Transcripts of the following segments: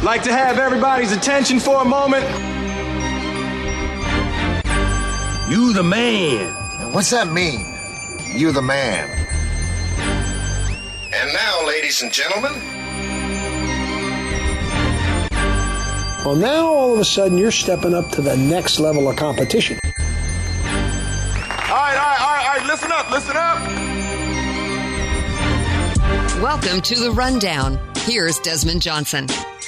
Like to have everybody's attention for a moment. You the man. What's that mean? You the man. And now, ladies and gentlemen. Well, now all of a sudden you're stepping up to the next level of competition. All right, listen up. Welcome to The Rundown. Here's Desmond Johnson.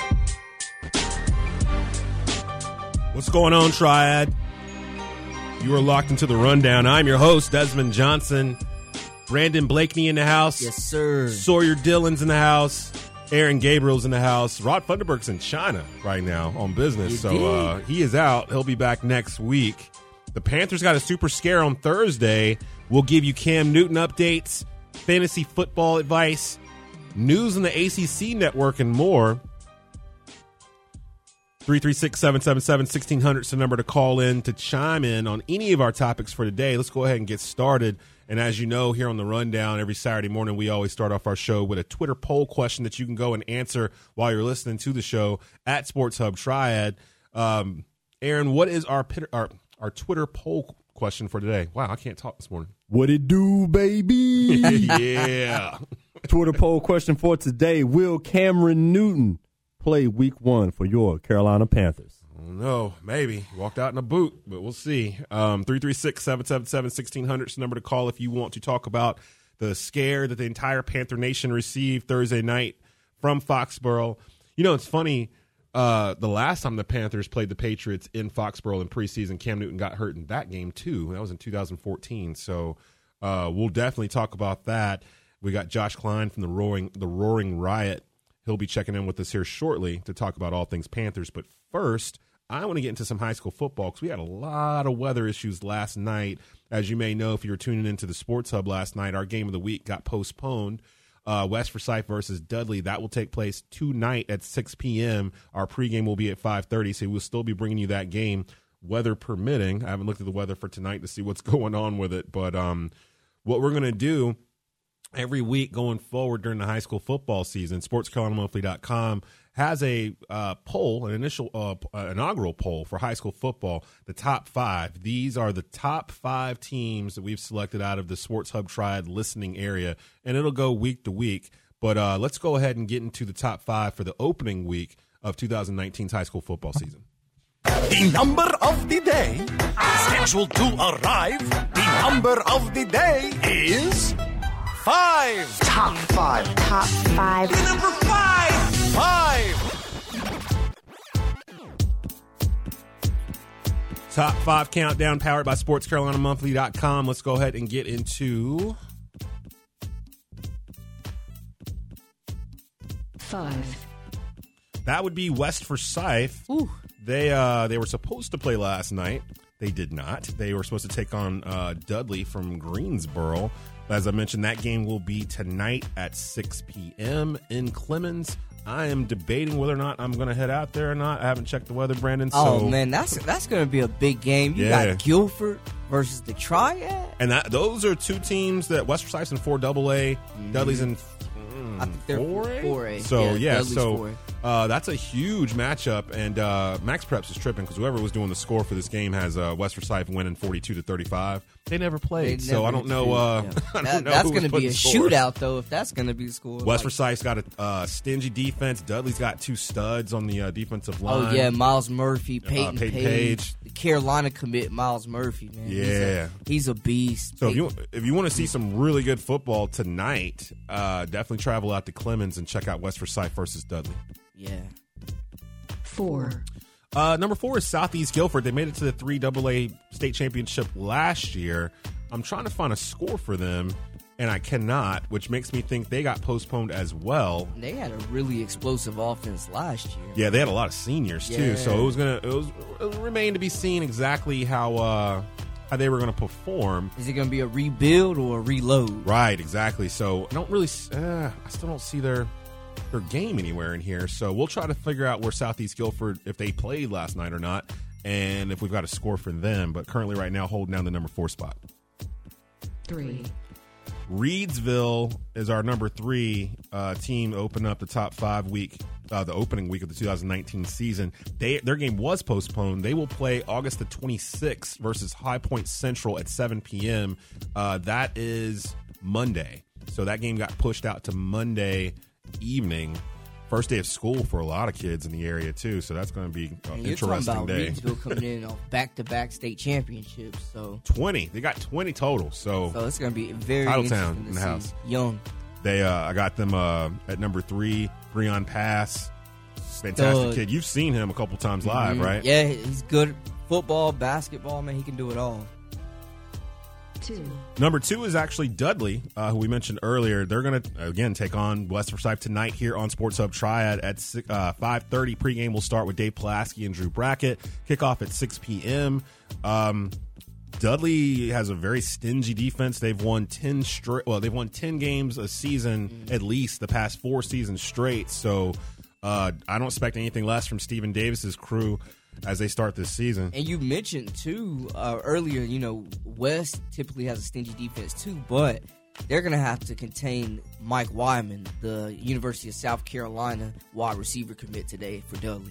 What's going on, Triad? You are locked into The Rundown. I'm your host, Desmond Johnson. Brandon Blakeney in the house. Yes, sir. Sawyer Dillon's in the house. Aaron Gabriel's in the house. Rod Funderburg's in China right now on business. He is out. He'll be back next week. The Panthers got a super scare on Thursday. We'll give you Cam Newton updates, fantasy football advice, news on the ACC network, and more. 336-777-1600 is the number to call in to chime in on any of our topics for today. Let's go ahead and get started. And as you know, here on The Rundown, every Saturday morning, we always start off our show with a Twitter poll question that you can go and answer while you're listening to the show at Sports Hub Triad. Aaron, what is our Twitter poll question for today? Wow, I can't talk this morning. What it do, baby? Yeah. Twitter poll question for today. Will Cameron Newton play week 1 for your Carolina Panthers? No, maybe. He walked out in a boot, but we'll see. 336-777-1600 is the number to call if you want to talk about the scare that the entire Panther Nation received Thursday night from Foxborough. You know, it's funny. The last time the Panthers played the Patriots in Foxborough in preseason, Cam Newton got hurt in that game too. That was in 2014. So we'll definitely talk about that. We got Josh Klein from the Roaring Riot. He'll be checking in with us here shortly to talk about all things Panthers. But first, I want to get into some high school football because we had a lot of weather issues last night. As you may know, if you were tuning into the Sports Hub last night, our game of the week got postponed. West Forsyth versus Dudley. That will take place tonight at 6 p.m. Our pregame will be at 5:30, so we'll still be bringing you that game, weather permitting. I haven't looked at the weather for tonight to see what's going on with it. But what we're going to do every week going forward during the high school football season, SportsCarolinaMonthly.com has a poll, an inaugural poll for high school football, the top 5. These are the top 5 teams that we've selected out of the Sports Hub Triad listening area, and it'll go week to week. But let's go ahead and get into the top 5 for the opening week of 2019's high school football season. The number of the day is scheduled to arrive. The number of the day is 5. Top 5. Top 5. The number 5. 5. Top 5 countdown powered by SportsCarolinaMonthly.com. Let's go ahead and get into 5. That would be West Forsyth. Ooh. They were supposed to play last night. They did not. They were supposed to take on Dudley from Greensboro. As I mentioned, that game will be tonight at 6 p.m. in Clemens. I am debating whether or not I'm going to head out there or not. I haven't checked the weather, Brandon. Oh, man, that's going to be a big game. You got Guilford versus the Triad. And those are two teams that West Forsyth's in 4AA, Dudley's in I think they're 4A. So, Dudley's 4A. That's a huge matchup, and Max Preps is tripping because whoever was doing the score for this game has West Forsyth winning 42-35. They never played, so I don't know. I don't know that's going to be a shootout, though, if that's going to be the score. West Forsyth's got a stingy defense. Dudley's got 2 studs on the defensive line. Oh, yeah, Miles Murphy, Peyton Page. The Carolina commit, Miles Murphy, man. Yeah. He's a beast. So if you want to see some really good football tonight, definitely travel out to Clemens and check out West Forsyth versus Dudley. Yeah. 4. Number 4 is Southeast Guilford. They made it to the 3AA state championship last year. I'm trying to find a score for them, and I cannot, which makes me think they got postponed as well. They had a really explosive offense last year. Yeah, they had a lot of seniors too, so it remain to be seen exactly how they were going to perform. Is it going to be a rebuild or a reload? Right, exactly. So I don't really, I still don't see their game anywhere in here. So we'll try to figure out where Southeast Guilford, if they played last night or not, and if we've got a score for them. But currently right now holding down the number 4 spot. 3. Reedsville is our number 3 team to open up the top 5 week the opening week of the 2019 season. Their game was postponed. They will play August the 26th versus High Point Central at 7 p.m. That is Monday. So that game got pushed out to Monday evening. First day of school for a lot of kids in the area, too. So that's going to be an interesting day. Reidsville coming in off back-to-back state championships. So 20. They got 20 total. So it's going to be very Titletown interesting in the house. Young. I got them at number 3, Breon Pass. Fantastic kid. You've seen him a couple times live, right? Yeah, he's good at football, basketball, man. He can do it all. Number 2 is actually Dudley, who we mentioned earlier. They're going to, again, take on West Forsyth tonight here on Sports Hub Triad at 5:30. Pregame will start with Dave Pulaski and Drew Brackett. Kickoff at 6 p.m. Dudley has a very stingy defense. They've won 10 straight. Well, they've won 10 games a season, at least the past 4 seasons straight. So I don't expect anything less from Stephen Davis's crew as they start this season. And you mentioned, too, earlier, West typically has a stingy defense, too, but they're going to have to contain Mike Wyman, the University of South Carolina wide receiver commit today for Dudley.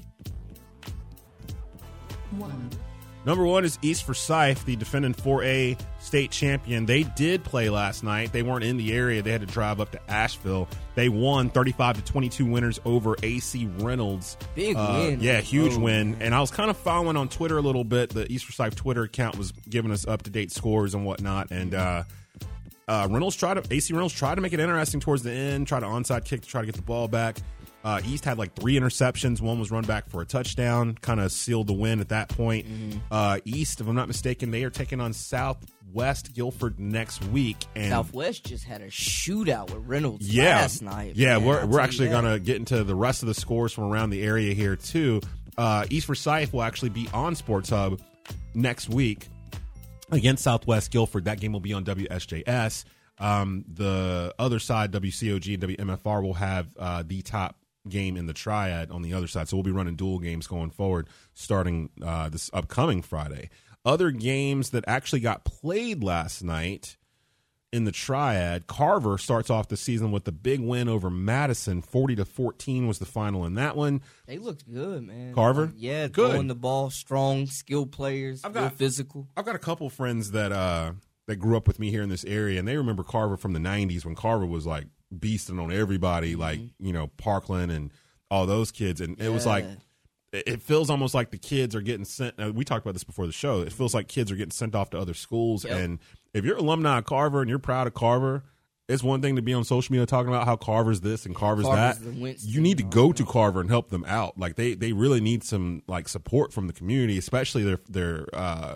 Number 1 is East Forsyth, the defending 4A state champion. They did play last night. They weren't in the area. They had to drive up to Asheville. They won 35-22 winners over AC Reynolds. Big win. Yeah, huge win. And I was kind of following on Twitter a little bit. The East Forsyth Twitter account was giving us up-to-date scores and whatnot. And AC Reynolds tried to make it interesting towards the end, tried an onside kick to try to get the ball back. East had like 3 interceptions. One was run back for a touchdown, kind of sealed the win at that point. East, if I'm not mistaken, they are taking on Southwest Guilford next week. And Southwest just had a shootout with Reynolds last night. Yeah, we're actually going to get into the rest of the scores from around the area here, too. East Forsyth will actually be on Sports Hub next week against Southwest Guilford. That game will be on WSJS. The other side, WCOG and WMFR, will have the top game in the triad on the other side. So we'll be running dual games going forward starting this upcoming Friday. Other games that actually got played last night in the triad, Carver starts off the season with a big win over Madison. 40-14 was the final in that one. They looked good, man. Carver? Yeah, good. Throwing the ball, strong, skilled players, real physical. I've got a couple friends that grew up with me here in this area, and they remember Carver from the 90s when Carver was like beasting on everybody, like, Parkland and all those kids. And it was like, it feels almost like the kids are getting sent. We talked about this before the show. It feels like kids are getting sent off to other schools. Yep. And if you're alumni of Carver and you're proud of Carver, it's one thing to be on social media talking about how Carver's this and Carver's that. You need to go to Carver and help them out. Like they really need some like support from the community, especially their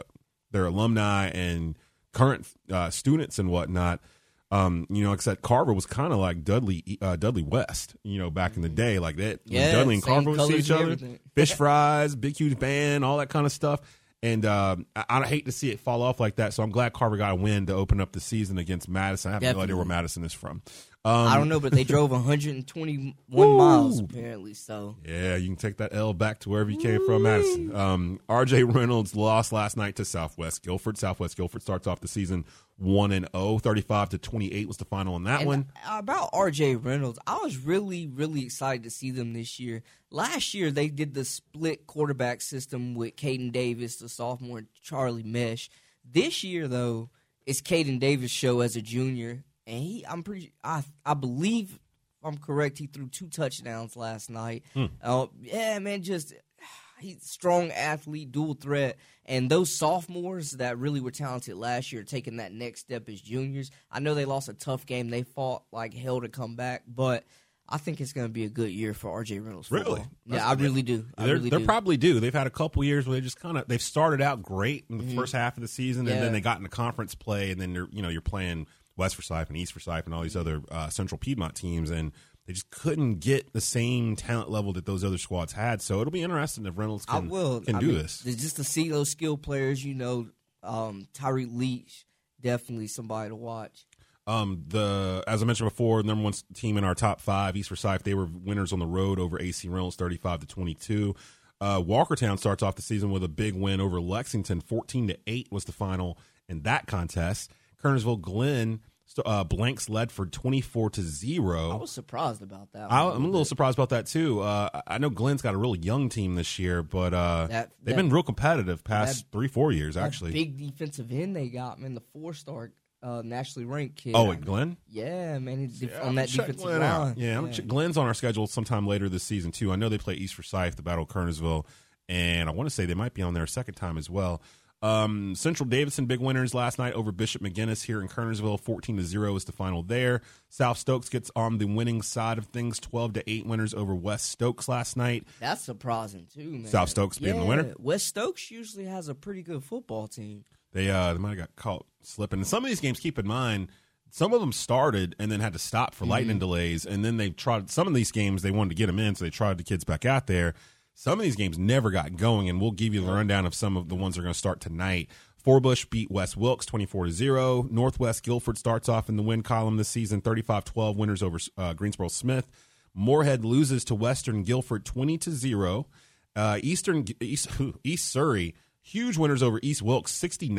alumni and current students and whatnot. Except Carver was kind of like Dudley West, back in the day, like that. Yeah, Dudley and Carver would see each other, everything. fish fries, big huge band, all that kind of stuff. And I hate to see it fall off like that. So I'm glad Carver got a win to open up the season against Madison. I have no idea where Madison is from. I don't know, but they drove 121 miles apparently. So yeah, you can take that L back to wherever you came from, Madison. RJ Reynolds lost last night to Southwest Guilford. Southwest Guilford starts off the season 1-0. 35-28 was the final in that one. About RJ Reynolds, I was really, really excited to see them this year. Last year, they did the split quarterback system with Caden Davis, the sophomore, and Charlie Mesh. This year, though, it's Caden Davis' show as a junior. And I believe, if I'm correct, he threw 2 touchdowns last night. Yeah, man, he's a strong athlete, dual threat. And those sophomores that really were talented last year are taking that next step as juniors. I know they lost a tough game. They fought like hell to come back. But I think it's going to be a good year for RJ Reynolds football. Really? Yeah, I really do. They probably do. They've had a couple years where they just they've started out great in the first half of the season, and then they got into conference play, and then you're playing West Forsyth and East Forsyth and all these other Central Piedmont teams, and they just couldn't get the same talent level that those other squads had. So it'll be interesting if Reynolds can do this. Just to see those skill players, Tyreek Leach, definitely somebody to watch. As I mentioned before, the number 1 team in our top 5, East Forsyth, they were winners on the road over AC Reynolds, 35-22. Walkertown starts off the season with a big win over Lexington, 14-8 was the final in that contest. Kernersville Glen Blanks led for 24-0. I was surprised about that. I'm a little surprised about that too. I know Glenn's got a really young team this year, but they've been real competitive past 3-4 years. Actually, big defensive end they got, man. The 4-star nationally ranked kid. Oh, at Glenn? Yeah, man. On that defensive line. Out. Yeah, Glenn's on our schedule sometime later this season too. I know they play East Forsyth, the Battle of Kernersville, and I want to say they might be on there a second time as well. Central Davidson big winners last night over Bishop McGuinness here in Kernersville. 14-0 is the final there. South Stokes gets on the winning side of things. 12-8 winners over West Stokes last night. That's surprising too, man. South Stokes being the winner. West Stokes usually has a pretty good football team. They might have got caught slipping. And some of these games, keep in mind, some of them started and then had to stop for lightning delays, and then they tried. Some of these games they wanted to get them in, so they tried the kids back out there. Some of these games never got going, and we'll give you the rundown of some of the ones that are going to start tonight. Forbush beat West Wilkes 24-0. Northwest Guilford starts off in the win column this season, 35-12 winners over Greensboro Smith. Moorhead loses to Western Guilford 20-0. East Surrey, huge winners over East Wilkes,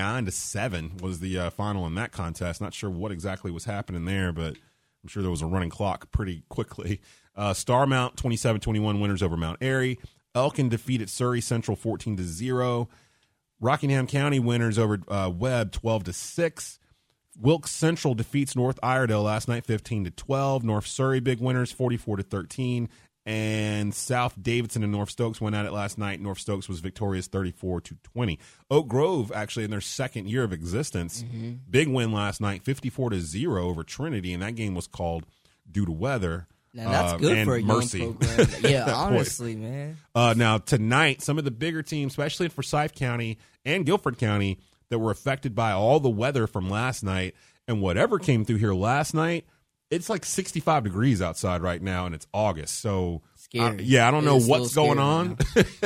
69-7 was the final in that contest. Not sure what exactly was happening there, but I'm sure there was a running clock pretty quickly. Starmount 27-21 winners over Mount Airy. Elkin defeated Surrey Central 14-0. Rockingham County winners over Webb 12-6. Wilkes Central defeats North Iredell last night 15-12. North Surrey big winners 44-13. And South Davidson and North Stokes went at it last night. North Stokes was victorious 34-20. Oak Grove, actually, in their second year of existence, big win last night, 54-0 over Trinity, and that game was called due to weather. Now, that's good for a Mercy. young program. Yeah, honestly, man. Now, tonight, some of the bigger teams, especially in Forsyth County and Guilford County, that were affected by all the weather from last night, and whatever came through here last night, it's like 65 degrees outside right now, and it's August. So, scary. I don't know what's going on,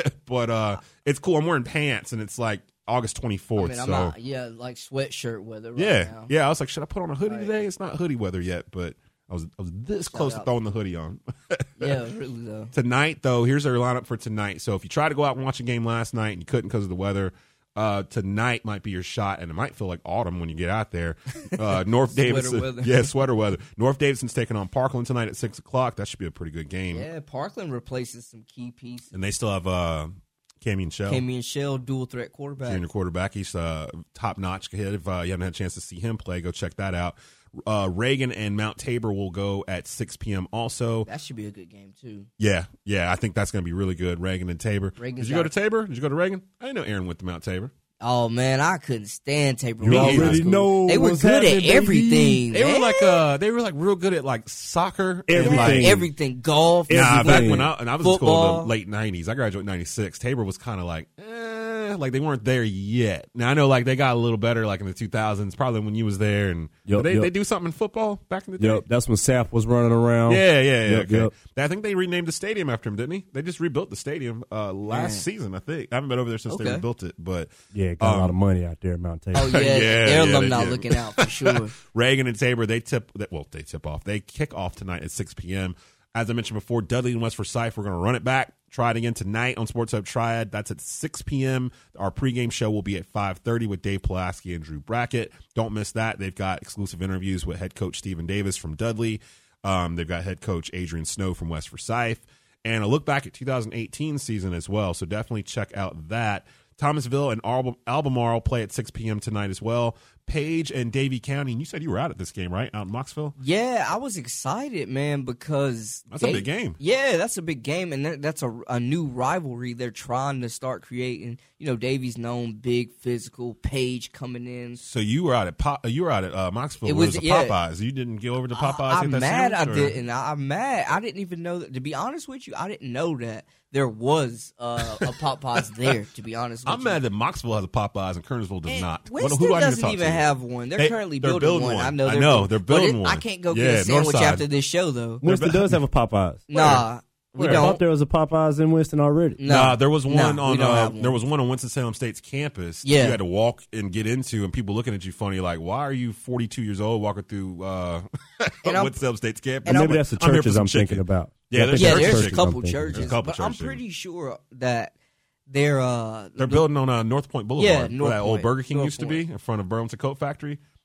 but it's cool. I'm wearing pants, and it's like August 24th. I'm not, like sweatshirt weather right now. Yeah, I was like, should I put on a hoodie today? It's not hoodie weather yet, but I was this close to throwing the hoodie on. Yeah, really, though. Tonight, though, here's our lineup for tonight. So if you tried to go out and watch a game last night and you couldn't because of the weather, tonight might be your shot, and it might feel like autumn when you get out there. North Davidson, sweater weather. North Davidson's taking on Parkland tonight at 6:00. That should be a pretty good game. Yeah, Parkland replaces some key pieces, and they still have Camion Shell, dual threat quarterback. Junior quarterback. He's top notch kid. If you haven't had a chance to see him play, go check that out. Reagan and Mount Tabor will go at 6 p.m. also. That should be a good game, too. Yeah, I think that's going to be really good, Reagan and Tabor. Did you go to Tabor? Did you go to Reagan? I didn't know Aaron went to Mount Tabor. Oh, man, I couldn't stand Tabor. You already know they were good at everything. They were like real good at like soccer, everything, golf. Back when I was in school in the late 90s, I graduated in 96. Tabor was kind of like, like they weren't there yet. Now I know like they got a little better like in the 2000s, probably when you was there. And they do something in football back in the day. Yep, that's when Saf was running around. Yep. I think they renamed the stadium after him, didn't he? They just rebuilt the stadium last season, I think. I haven't been over there since they rebuilt it, but got a lot of money out there at Mount Tabor. Oh yeah, their alumni looking out for sure. Reagan and Tabor, they tip off. They kick off tonight at 6 p.m. As I mentioned before, Dudley and West Forsyth, we're going to run it back. Try it again tonight on Sports Hub Triad. That's at 6 p.m. Our pregame show will be at 5:30 with Dave Pulaski and Drew Brackett. Don't miss that. They've got exclusive interviews with head coach Stephen Davis from Dudley. They've got head coach Adrian Snow from West Forsyth. And a look back at 2018 season as well. So definitely check out that. Thomasville and Albemarle play at 6 p.m. tonight as well. Page and Davie County. And you said you were out at this game, right? Out in Moxville? Yeah, I was excited, man, because that's a big game. Yeah, that's a big game, and that's a new rivalry they're trying to start creating. You know, Davie's known big, physical. Page coming in. So you were out at Moxville. It was Popeyes. You didn't go over to Popeyes. I'm mad. I didn't. I'm mad. I didn't even know that. To be honest with you, I didn't know that there was a Popeyes there. To be honest, with I'm mad that Moxville has a Popeyes and Kernersville does not. Winston doesn't even have one. They're currently building one. I know they're building one. I can't go get a sandwich after this show though. Winston does have a Popeyes. Nah. I thought there was a Popeyes in Winston already. No, there was one on there was one on Winston-Salem State's campus. Yeah. You had to walk and get into, and people looking at you funny, like, "Why are you 42 years old walking through Winston-Salem State's campus?" And maybe that's the churches I'm thinking about. There's a couple churches, but I'm pretty sure that they're building on North Point Boulevard, where that old Burger King used to be in front of Burlington Coat Factory.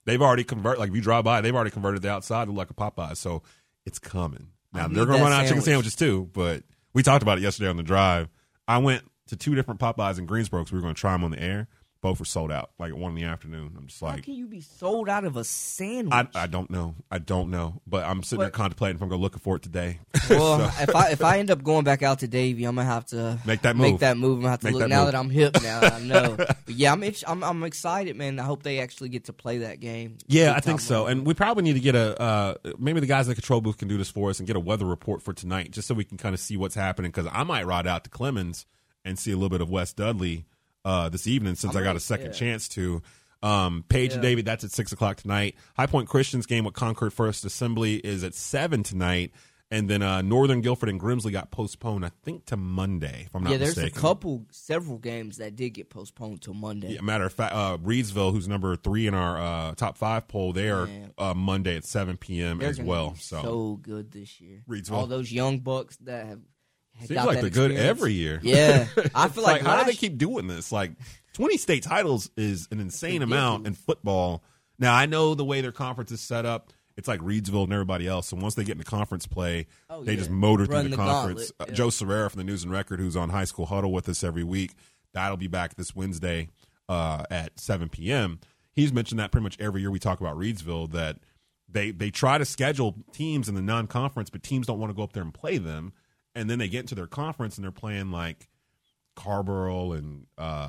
they've already converted. Like if you drive by, they've already converted the outside to like a Popeyes. So it's coming. Now they're going to run out of chicken sandwiches too. But we talked about it yesterday on the drive. I went to 2 different Popeyes in Greensboro because we were going to try them on the air. Both were sold out, like at 1 in the afternoon. I'm just like, how can you be sold out of a sandwich? I don't know. But I'm sitting there contemplating if I'm going to look for it today. Well, if I end up going back out to Davie, I'm gonna have to make that move. I'm gonna have to look now that I'm hip now. I know. But yeah, I'm excited, man. I hope they actually get to play that game. Yeah, I think so. And we probably need to get maybe the guys in the control booth can do this for us and get a weather report for tonight, just so we can kind of see what's happening. Because I might ride out to Clemens and see a little bit of West Dudley this evening, since I got a second chance to. Paige and David, that's at 6:00 tonight. High Point Christian's game with Concord First Assembly is at 7 tonight. And then Northern Guilford and Grimsley got postponed, I think, to Monday, if I'm not mistaken. There's several games that did get postponed till Monday. Yeah, matter of fact, Reedsville, who's number 3 in our top 5 poll, they're Monday at 7 p.m. as well. So good this year. Reedsville. All those young bucks that have seems like they're good every year. Yeah. I feel like how do they keep doing this? Like 20 state titles is an insane amount in football. Now, I know the way their conference is set up, it's like Reedsville and everybody else. So once they get into conference play, they just motor through the conference. Joe Serrera from the News and Record, who's on High School Huddle with us every week, that'll be back this Wednesday at 7 p.m. He's mentioned that pretty much every year we talk about Reedsville, that they try to schedule teams in the non-conference, but teams don't want to go up there and play them. And then they get into their conference and they're playing like Carrboro and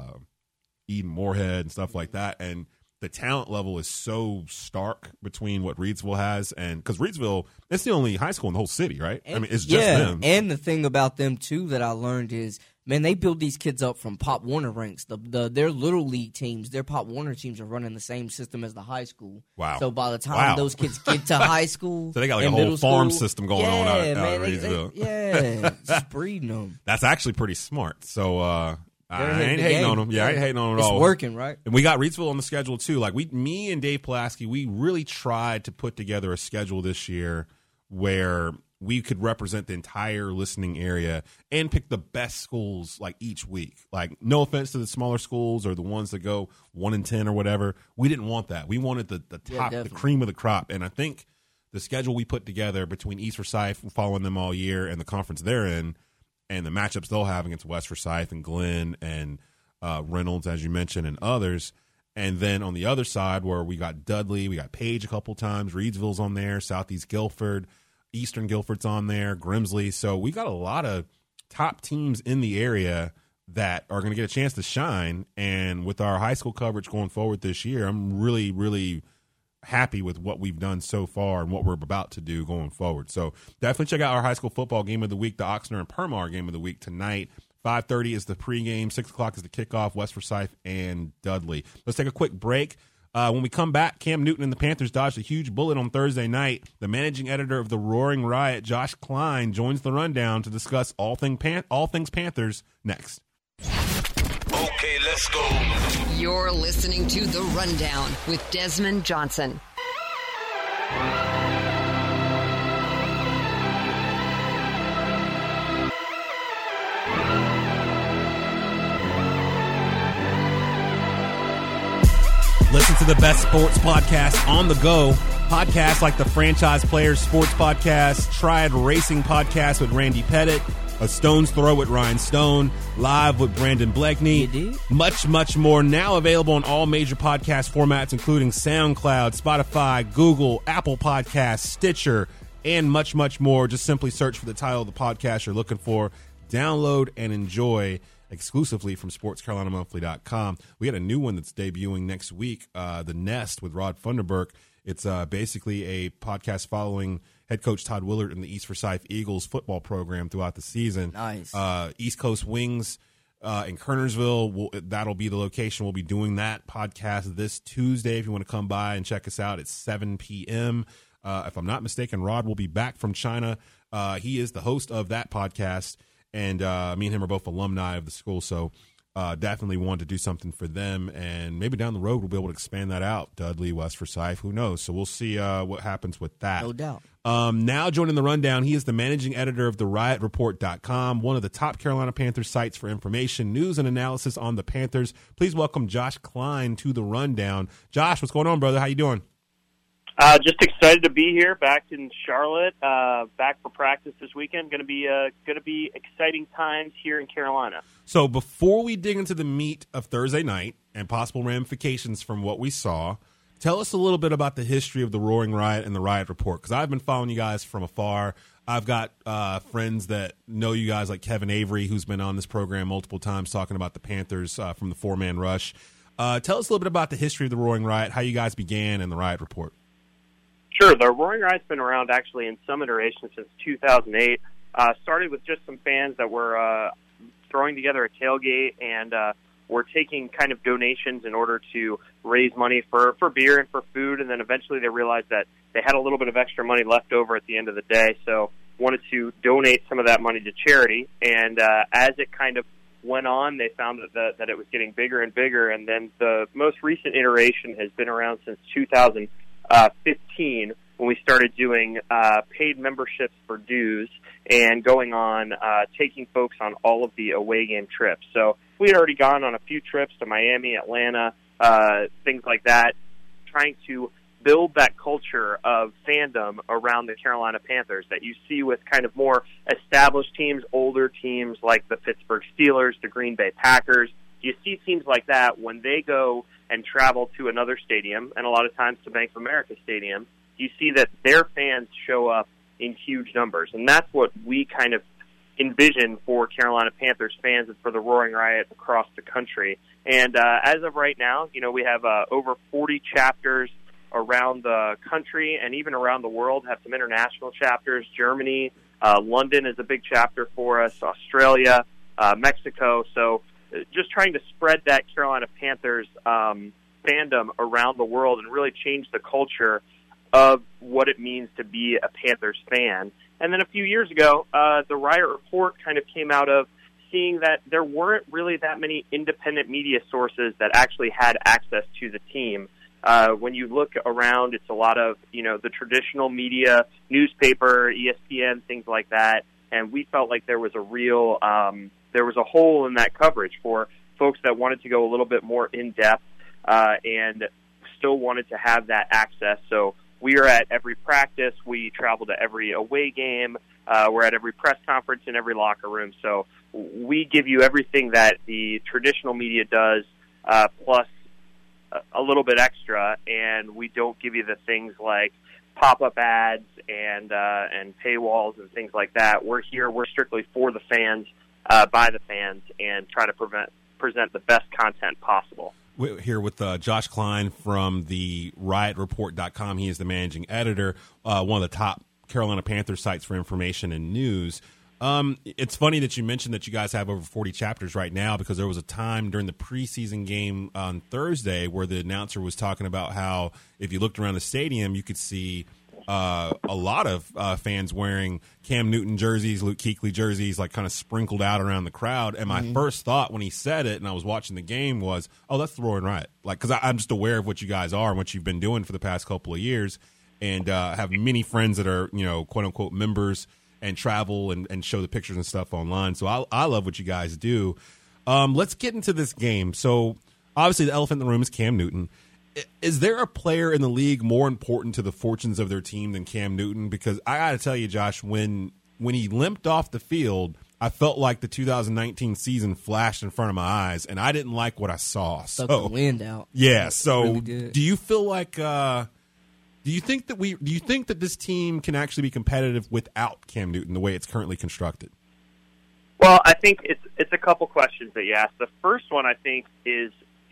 Eden Moorhead and stuff like that. And the talent level is so stark between what Reedsville has, and because Reedsville, it's the only high school in the whole city, right? And, I mean, it's just them. And the thing about them too that I learned is, man, they build these kids up from Pop Warner ranks. Their little league teams, their Pop Warner teams are running the same system as the high school. Wow! So by the time those kids get to high school, so they got like a whole farm system going on out in Reedsville. Just breeding them. That's actually pretty smart. So. I ain't hating on them. Yeah, I ain't hating on them at all. It's working, right? And we got Reedsville on the schedule, too. Like, me and Dave Pulaski, we really tried to put together a schedule this year where we could represent the entire listening area and pick the best schools, like, each week. Like, no offense to the smaller schools or the ones that go 1 in 10 or whatever. We didn't want that. We wanted the top, the cream of the crop. And I think the schedule we put together between East Forsyth, following them all year, and the conference they're in, and the matchups they'll have against West Forsyth and Glenn and Reynolds, as you mentioned, and others. And then on the other side, where we got Dudley, we got Page a couple times, Reedsville's on there, Southeast Guilford, Eastern Guilford's on there, Grimsley. So we got a lot of top teams in the area that are going to get a chance to shine. And with our high school coverage going forward this year, I'm really, really happy with what we've done so far and what we're about to do going forward. So definitely check out our high school football game of the week, the Oxnard and Permar game of the week tonight. 5:30 is the pregame, 6 o'clock is the kickoff, West Forsyth and Dudley. Let's take a quick break. When we come back, Cam Newton and the Panthers dodged a huge bullet on Thursday night. The managing editor of the Roaring Riot, Josh Klein, joins the rundown to discuss all things Panthers next. Okay, let's go. You're listening to The Rundown with Desmond Johnson. Listen to the best sports podcast on the go. Podcasts like the Franchise Players Sports Podcast, Triad Racing Podcast with Randy Pettit, A Stone's Throw with Ryan Stone, Live with Brandon Blakeney, much, much more. Now available on all major podcast formats, including SoundCloud, Spotify, Google, Apple Podcasts, Stitcher, and much, much more. Just simply search for the title of the podcast you're looking for. Download and enjoy exclusively from sportscarolinamonthly.com. We had a new one that's debuting next week, The Nest with Rod Funderburk. It's basically a podcast following head coach Todd Willard and the East Forsyth Eagles football program throughout the season. Nice. East Coast Wings in Kernersville, that'll be the location. We'll be doing that podcast this Tuesday. If you want to come by and check us out, it's 7 p.m. If I'm not mistaken, Rod will be back from China. He is the host of that podcast. And me and him are both alumni of the school, so definitely want to do something for them, and maybe down the road we'll be able to expand that out. Dudley, West Forsyth, who knows? So we'll see what happens with that. No doubt. Now joining the rundown, he is the managing editor of TheRiotReport.com, one of the top Carolina Panthers sites for information, news, and analysis on the Panthers. Please welcome Josh Klein to the rundown. Josh, what's going on, brother? How you doing? Just excited to be here, back in Charlotte, back for practice this weekend. Going to be exciting times here in Carolina. So before we dig into the meat of Thursday night and possible ramifications from what we saw, tell us a little bit about the history of the Roaring Riot and the Riot Report, because I've been following you guys from afar. I've got friends that know you guys, like Kevin Avery, who's been on this program multiple times talking about the Panthers from the four-man rush. Tell us a little bit about the history of the Roaring Riot, how you guys began, and the Riot Report. Sure. The Roaring Riot's been around actually in some iteration since 2008. Started with just some fans that were throwing together a tailgate and were taking kind of donations in order to raise money for beer and for food, and then eventually they realized that they had a little bit of extra money left over at the end of the day, so wanted to donate some of that money to charity. And as it kind of went on, they found that it was getting bigger and bigger, and then the most recent iteration has been around since 2015, when we started doing paid memberships for dues and going on taking folks on all of the away game trips. So we had already gone on a few trips to Miami, Atlanta, things like that, trying to build that culture of fandom around the Carolina Panthers that you see with kind of more established teams, older teams like the Pittsburgh Steelers, the Green Bay Packers. You see teams like that when they go and travel to another stadium, and a lot of times to Bank of America Stadium, you see that their fans show up in huge numbers. And that's what we kind of envision for Carolina Panthers fans and for the Roaring Riot across the country. And as of right now, we have over 40 chapters around the country and even around the world, have some international chapters. Germany, London is a big chapter for us, Australia, Mexico. So just trying to spread that Carolina Panthers fandom around the world and really change the culture of what it means to be a Panthers fan. And then a few years ago, the Riot Report kind of came out of seeing that there weren't really that many independent media sources that actually had access to the team. When you look around, it's a lot of, the traditional media, newspaper, ESPN, things like that. And we felt like there was a real, there was a hole in that coverage for folks that wanted to go a little bit more in-depth and still wanted to have that access. So we are at every practice. We travel to every away game. We're at every press conference in every locker room. So we give you everything that the traditional media does, plus a little bit extra, and we don't give you the things like pop-up ads and paywalls and things like that. We're here. We're strictly for the fans, by the fans, and try to present the best content possible. We're here with Josh Klein from the RiotReport.com. He is the managing editor, one of the top Carolina Panthers sites for information and news. It's funny that you mentioned that you guys have over 40 chapters right now, because there was a time during the preseason game on Thursday where the announcer was talking about how if you looked around the stadium, you could see a lot of fans wearing Cam Newton jerseys, Luke Kuechly jerseys, like kind of sprinkled out around the crowd. And my first thought when he said it and I was watching the game was, oh, that's the Roaring Riot. Like, because I'm just aware of what you guys are and what you've been doing for the past couple of years, and have many friends that are, quote unquote members and travel and show the pictures and stuff online. So I love what you guys do. Let's get into this game. So obviously the elephant in the room is Cam Newton. Is there a player in the league more important to the fortunes of their team than Cam Newton? Because I got to tell you, Josh, when he limped off the field, I felt like the 2019 season flashed in front of my eyes, and I didn't like what I saw. Sucked the wind out. Yeah. So really did. Do you feel like do you think that this team can actually be competitive without Cam Newton the way it's currently constructed? Well, I think it's a couple questions that you asked. The first one, I think, is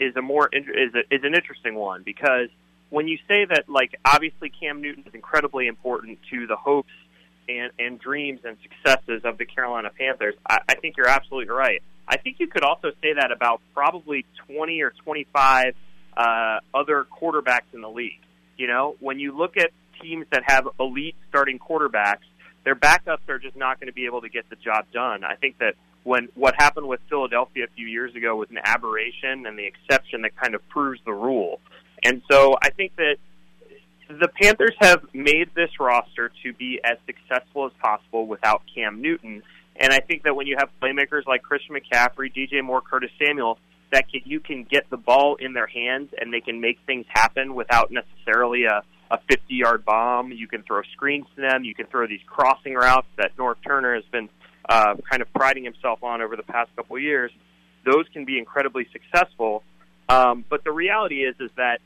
an interesting one, because when you say that, like, obviously Cam Newton is incredibly important to the hopes and dreams and successes of the Carolina Panthers, I think you're absolutely right. I think you could also say that about probably 20 or 25 other quarterbacks in the league. When you look at teams that have elite starting quarterbacks, their backups are just not going to be able to get the job done. I think that when what happened with Philadelphia a few years ago was an aberration and the exception that kind of proves the rule. And so I think that the Panthers have made this roster to be as successful as possible without Cam Newton. And I think that when you have playmakers like Christian McCaffrey, DJ Moore, Curtis Samuel, that you can get the ball in their hands and they can make things happen without necessarily a 50-yard bomb. You can throw screens to them. You can throw these crossing routes that North Turner has been kind of priding himself on over the past couple of years. Those can be incredibly successful. But the reality is that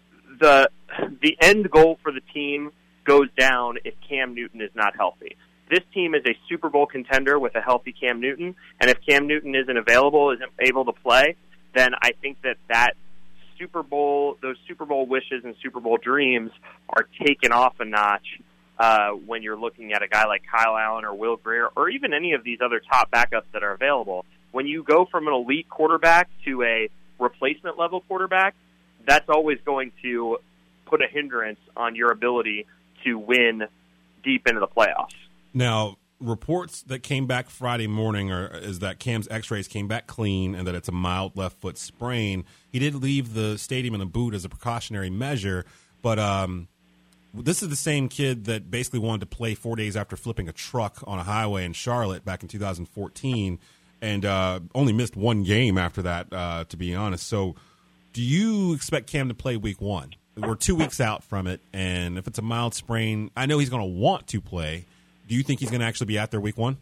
the end goal for the team goes down if Cam Newton is not healthy. This team is a Super Bowl contender with a healthy Cam Newton, and if Cam Newton isn't available, isn't able to play, then I think that those Super Bowl wishes and Super Bowl dreams are taken off a notch when you're looking at a guy like Kyle Allen or Will Grier or even any of these other top backups that are available. When you go from an elite quarterback to a replacement level quarterback, that's always going to put a hindrance on your ability to win deep into the playoffs. Now, reports that came back Friday morning is that Cam's x-rays came back clean and that it's a mild left foot sprain. He did leave the stadium in a boot as a precautionary measure, but this is the same kid that basically wanted to play 4 days after flipping a truck on a highway in Charlotte back in 2014 and only missed one game after that, to be honest. So do you expect Cam to play week one? We're 2 weeks out from it, and if it's a mild sprain, I know he's going to want to play. Do you think he's going to actually be out there week one?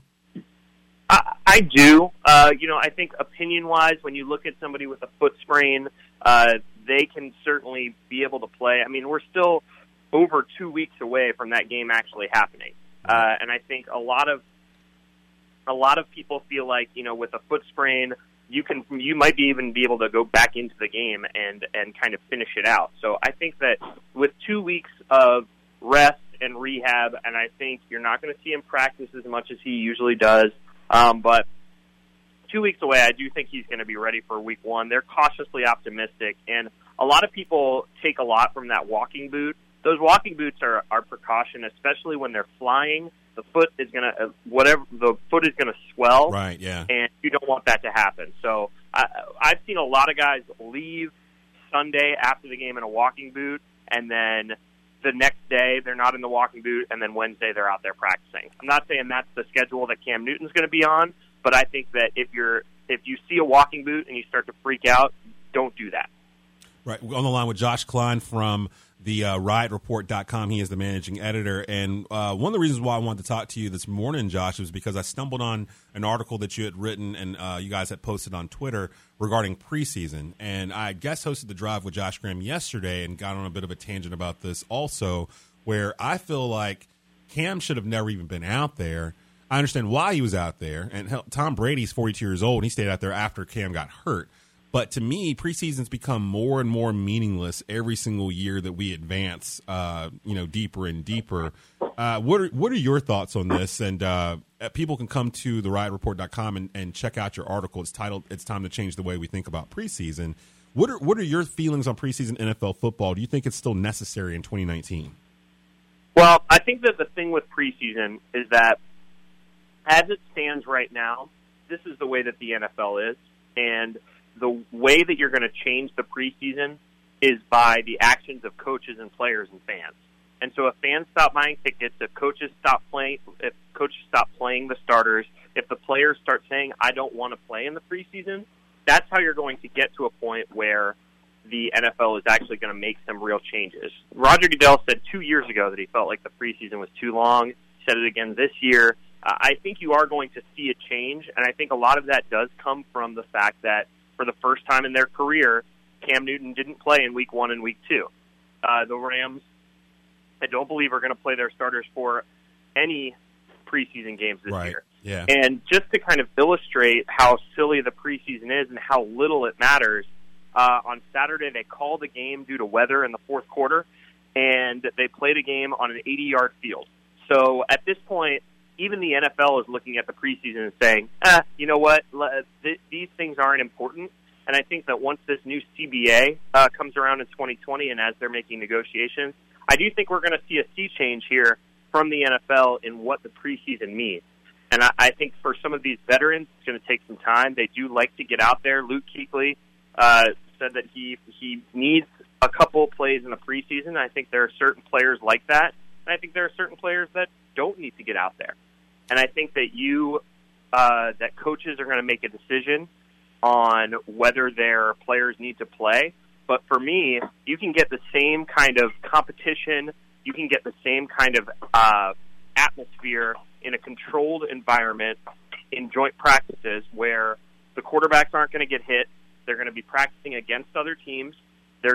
I do. I think opinion-wise, when you look at somebody with a foot sprain, they can certainly be able to play. I mean, we're still over 2 weeks away from that game actually happening. And I think a lot of people feel like, with a foot sprain, you might even be able to go back into the game and kind of finish it out. So I think that with 2 weeks of rest and rehab, and I think you're not going to see him practice as much as he usually does, but 2 weeks away, I do think he's going to be ready for week one. They're cautiously optimistic, and a lot of people take a lot from that walking boot. Those walking boots are precaution, especially when they're flying. The foot is going to swell, right? Yeah, and you don't want that to happen. So I've seen a lot of guys leave Sunday after the game in a walking boot, and then the next day they're not in the walking boot, and then Wednesday they're out there practicing. I'm not saying that's the schedule that Cam Newton's going to be on, but I think that if you see a walking boot and you start to freak out, don't do that. Right. On the line with Josh Klein from the RiotReport.com. He is the managing editor. And one of the reasons why I wanted to talk to you this morning, Josh, was because I stumbled on an article that you had written and you guys had posted on Twitter regarding preseason. And I guest hosted The Drive with Josh Graham yesterday and got on a bit of a tangent about this also, where I feel like Cam should have never even been out there. I understand why he was out there. And Tom Brady's 42 years old, and he stayed out there after Cam got hurt. But to me, preseason's become more and more meaningless every single year that we advance, deeper and deeper. What are your thoughts on this? And people can come to TheRiotReport.com and check out your article. It's titled "It's Time to Change the Way We Think About Preseason." What are your feelings on preseason NFL football? Do you think it's still necessary in 2019? Well, I think that the thing with preseason is that as it stands right now, this is the way that the NFL is, and the way that you're going to change the preseason is by the actions of coaches and players and fans. And so if fans stop buying tickets, if coaches stop playing the starters, if the players start saying, I don't want to play in the preseason, that's how you're going to get to a point where the NFL is actually going to make some real changes. Roger Goodell said 2 years ago that he felt like the preseason was too long. He said it again this year. I think you are going to see a change, and I think a lot of that does come from the fact that for the first time in their career, Cam Newton didn't play in week 1 and week 2. The Rams, I don't believe, are going to play their starters for any preseason games this year. Yeah. And just to kind of illustrate how silly the preseason is and how little it matters, on Saturday they called a game due to weather in the fourth quarter, and they played a game on an 80-yard field. So at this point, even the NFL is looking at the preseason and saying, you know what, these things aren't important. And I think that once this new CBA comes around in 2020 and as they're making negotiations, I do think we're going to see a sea change here from the NFL in what the preseason means. And I think for some of these veterans, it's going to take some time. They do like to get out there. Luke Kuechly said that he needs a couple plays in the preseason. I think there are certain players like that. And I think there are certain players that don't need to get out there. And I think that that coaches are going to make a decision on whether their players need to play. But for me, you can get the same kind of competition, you can get the same kind of atmosphere in a controlled environment in joint practices where the quarterbacks aren't going to get hit. They're going to be practicing against other teams. The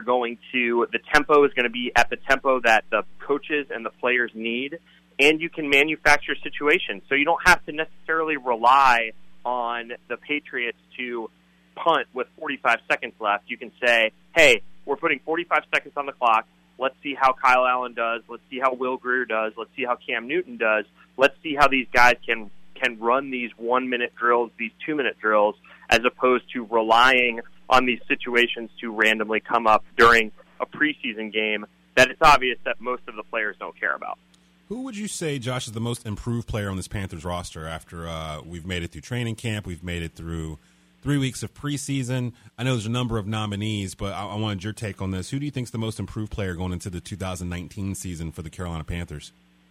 tempo is going to be at the tempo that the coaches and the players need, and you can manufacture situations. So you don't have to necessarily rely on the Patriots to punt with 45 seconds left. You can say, hey, we're putting 45 seconds on the clock. Let's see how Kyle Allen does. Let's see how Will Grier does. Let's see how Cam Newton does. Let's see how these guys can run these 1-minute drills, these 2-minute drills, as opposed to relying on these situations to randomly come up during a preseason game that it's obvious that most of the players don't care about. Who would you say, Josh, is the most improved player on this Panthers roster after we've made it through training camp, we've made it through 3 weeks of preseason? I know there's a number of nominees, but I wanted your take on this. Who do you think is the most improved player going into the 2019 season for the Carolina Panthers?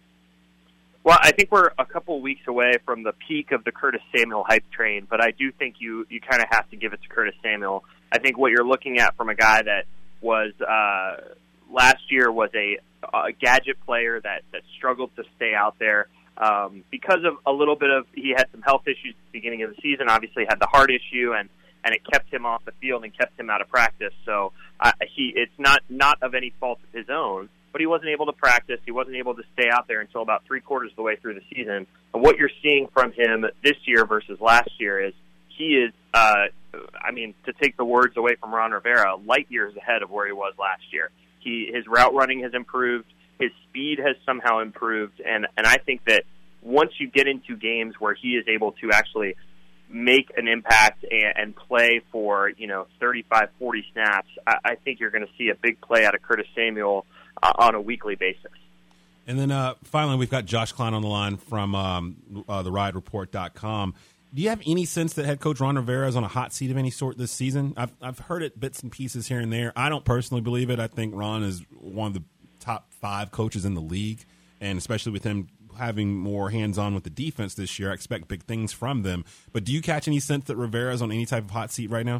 Well, I think we're a couple weeks away from the peak of the Curtis Samuel hype train, but I do think you kind of have to give it to Curtis Samuel. I think what you're looking at from a guy that was last year was a gadget player that struggled to stay out there because of a little bit of, he had some health issues at the beginning of the season, obviously had the heart issue, and it kept him off the field and kept him out of practice. So it's not of any fault of his own, but he wasn't able to practice. He wasn't able to stay out there until about 3/4 of the way through the season. And what you're seeing from him this year versus last year is he is, to take the words away from Ron Rivera, light years ahead of where he was last year. His route running has improved. His speed has somehow improved. And I think that once you get into games where he is able to actually make an impact and play for 35, 40 snaps, I think you're going to see a big play out of Curtis Samuel on a weekly basis. And then finally, we've got Josh Klein on the line from TheRideReport.com. Do you have any sense that head coach Ron Rivera is on a hot seat of any sort this season? I've heard it bits and pieces here and there. I don't personally believe it. I think Ron is one of the top 5 coaches in the league, and especially with him having more hands-on with the defense this year, I expect big things from them. But do you catch any sense that Rivera is on any type of hot seat right now?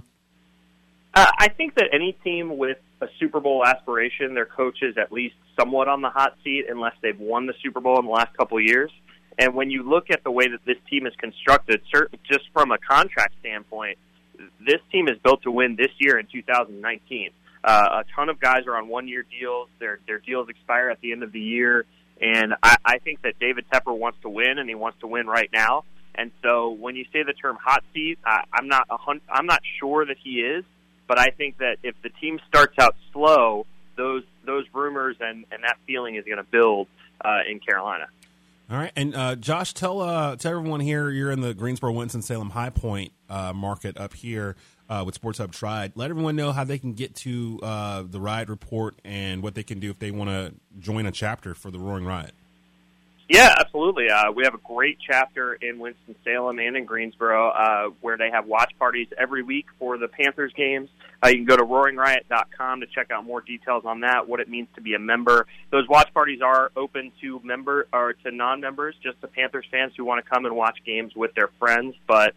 I think that any team with a Super Bowl aspiration, their coach is at least somewhat on the hot seat unless they've won the Super Bowl in the last couple of years. And when you look at the way that this team is constructed, just from a contract standpoint, this team is built to win this year in 2019. A ton of guys are on one-year deals. Their deals expire at the end of the year. And I think that David Tepper wants to win, and he wants to win right now. And so when you say the term hot seat, I'm not sure that he is. But I think that if the team starts out slow, those rumors and that feeling is going to build in Carolina. All right, and Josh, tell everyone here you're in the Greensboro, Winston-Salem, High Point market up here with Sports Hub Triad. Let everyone know how they can get to the Riot Report and what they can do if they want to join a chapter for the Roaring Riot. Yeah, absolutely. We have a great chapter in Winston-Salem and in Greensboro where they have watch parties every week for the Panthers games. You can go to RoaringRiot.com to check out more details on that, what it means to be a member. Those watch parties are open to non-members, just the Panthers fans who want to come and watch games with their friends. But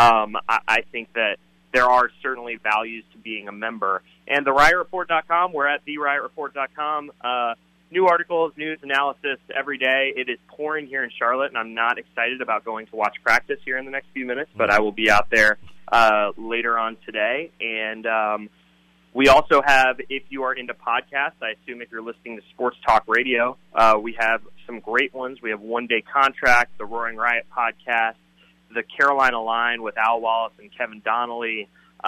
I think that there are certainly values to being a member. And the RiotReport.com, we're at TheRiotReport.com. New articles, news, analysis every day. It is pouring here in Charlotte, and I'm not excited about going to watch practice here in the next few minutes, but I will be out there later on today. And we also have, if you are into podcasts, I assume if you're listening to Sports Talk Radio, we have some great ones. We have One Day Contract, the Roaring Riot podcast, the Carolina Line with Al Wallace and Kevin Donnelly.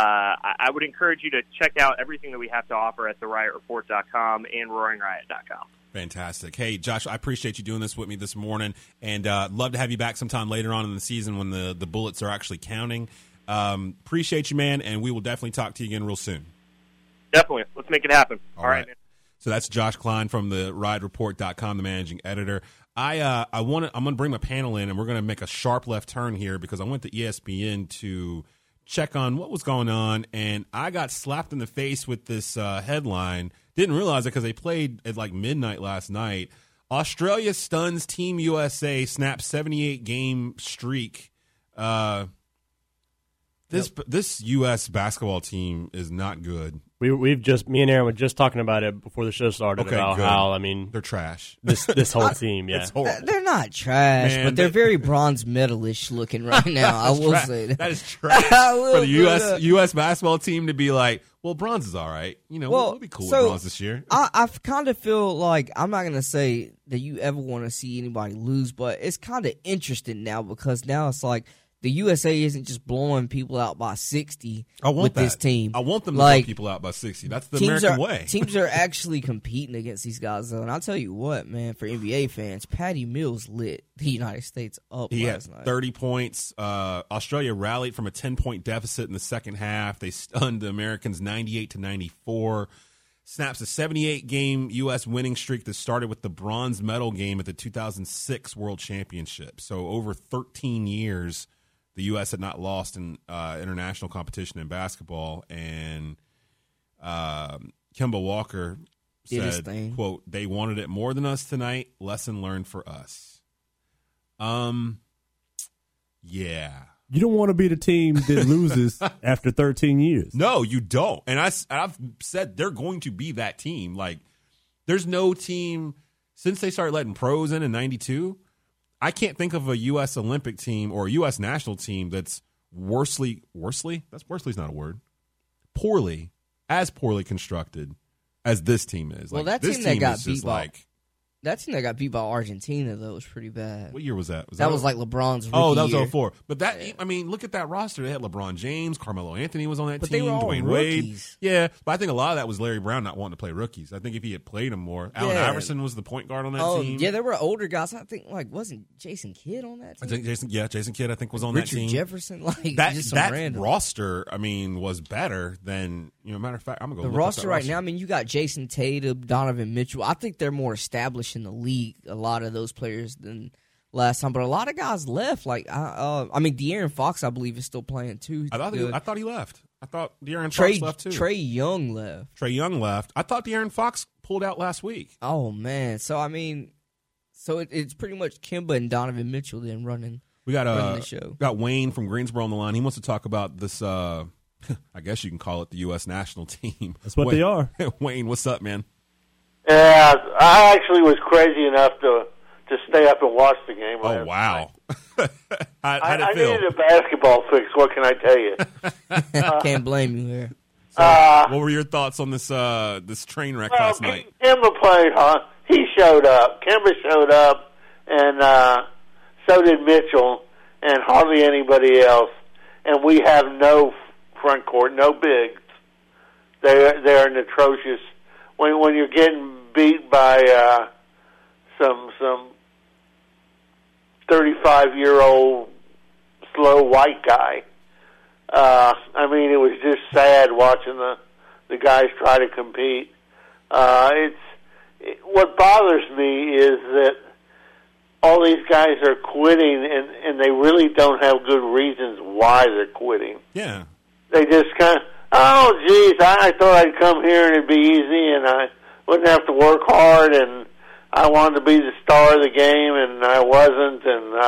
I would encourage you to check out everything that we have to offer at TheRiotReport.com and RoaringRiot.com. Fantastic. Hey, Josh, I appreciate you doing this with me this morning, and love to have you back sometime later on in the season when the bullets are actually counting. Appreciate you, man, and we will definitely talk to you again real soon. Definitely. Let's make it happen. All right. Man. So that's Josh Klein from the RideReport.com, the managing editor. I'm going to bring my panel in, and we're going to make a sharp left turn here because I went to ESPN to check on what was going on, and I got slapped in the face with this headline. Didn't realize it because they played at like midnight last night. Australia stuns Team USA, snaps 78-game streak. This U.S. basketball team is not good. Me and Aaron were just talking about it before the show started about how, they're trash. This whole team, yeah. They're not trash, Man, but they're very bronze medalish looking right now. I will say that. That is trash for the U.S. basketball team to be like, well, bronze is all right. We'll be cool with bronze this year. I kind of feel like I'm not going to say that you ever want to see anybody lose, but it's kind of interesting now because now it's like, the USA isn't just blowing people out by 60 this team. I want them to blow people out by 60. That's the American way. Teams are actually competing against these guys, though. And I'll tell you what, man, for NBA fans, Patty Mills lit the United States up last night. 30 points. Australia rallied from a 10-point deficit in the second half. They stunned the Americans 98-94. Snaps a 78-game U.S. winning streak that started with the bronze medal game at the 2006 World Championship. So over 13 years, the U.S. had not lost in international competition in basketball, and Kemba Walker said, quote, "They wanted it more than us tonight. Lesson learned for us." Yeah. You don't want to be the team that loses after 13 years. No, you don't. And I've said they're going to be that team. Like, there's no team since they started letting pros in 92. I can't think of a U.S. Olympic team or a U.S. national team that's worsley? That's worsley's not a word. As poorly constructed as this team is. Well, like, that team that got beat by by Argentina, though, was pretty bad. What year was that? That was like LeBron's rookie Oh, that was year. 04. But look at that roster. They had LeBron James, Carmelo Anthony was on that But team, they were all Dwayne Wade. rookies. Yeah, but I think a lot of that was Larry Brown not wanting to play rookies. I think if he had played them more. Allen Iverson was the point guard on that team. Yeah, there were older guys. I think, wasn't Jason Kidd on that team? I think Jason Kidd, was on that team. Richard Jefferson, that roster, was better than, matter of fact, I'm going to go the look roster up that right now. You got Jason Tatum, Donovan Mitchell. I think they're more established in the league, a lot of those players, than last time. But a lot of guys left. De'Aaron Fox, I believe, is still playing too. I thought he left. I thought De'Aaron Fox left too. Trae Young left. I thought De'Aaron Fox pulled out last week. Oh man! So it's pretty much Kemba and Donovan Mitchell then running. We got the show. Got Wayne from Greensboro on the line. He wants to talk about this. I guess you can call it the U.S. national team. That's what they are. Wayne, what's up, man? Yeah, I actually was crazy enough to stay up and watch the game. Oh, wow. I needed a basketball fix. What can I tell you? I can't blame you here. So, what were your thoughts on this train wreck last night? Kemba played, He showed up. Kemba showed up, and so did Mitchell, and hardly anybody else. And we have no front court, no bigs. They're an atrocious. When you're getting beat by some 35-year-old slow white guy, it was just sad watching the guys try to compete. What bothers me is that all these guys are quitting, and they really don't have good reasons why they're quitting. Yeah. They just kind of, oh, geez, I thought I'd come here and it'd be easy and I wouldn't have to work hard, and I wanted to be the star of the game, and I wasn't,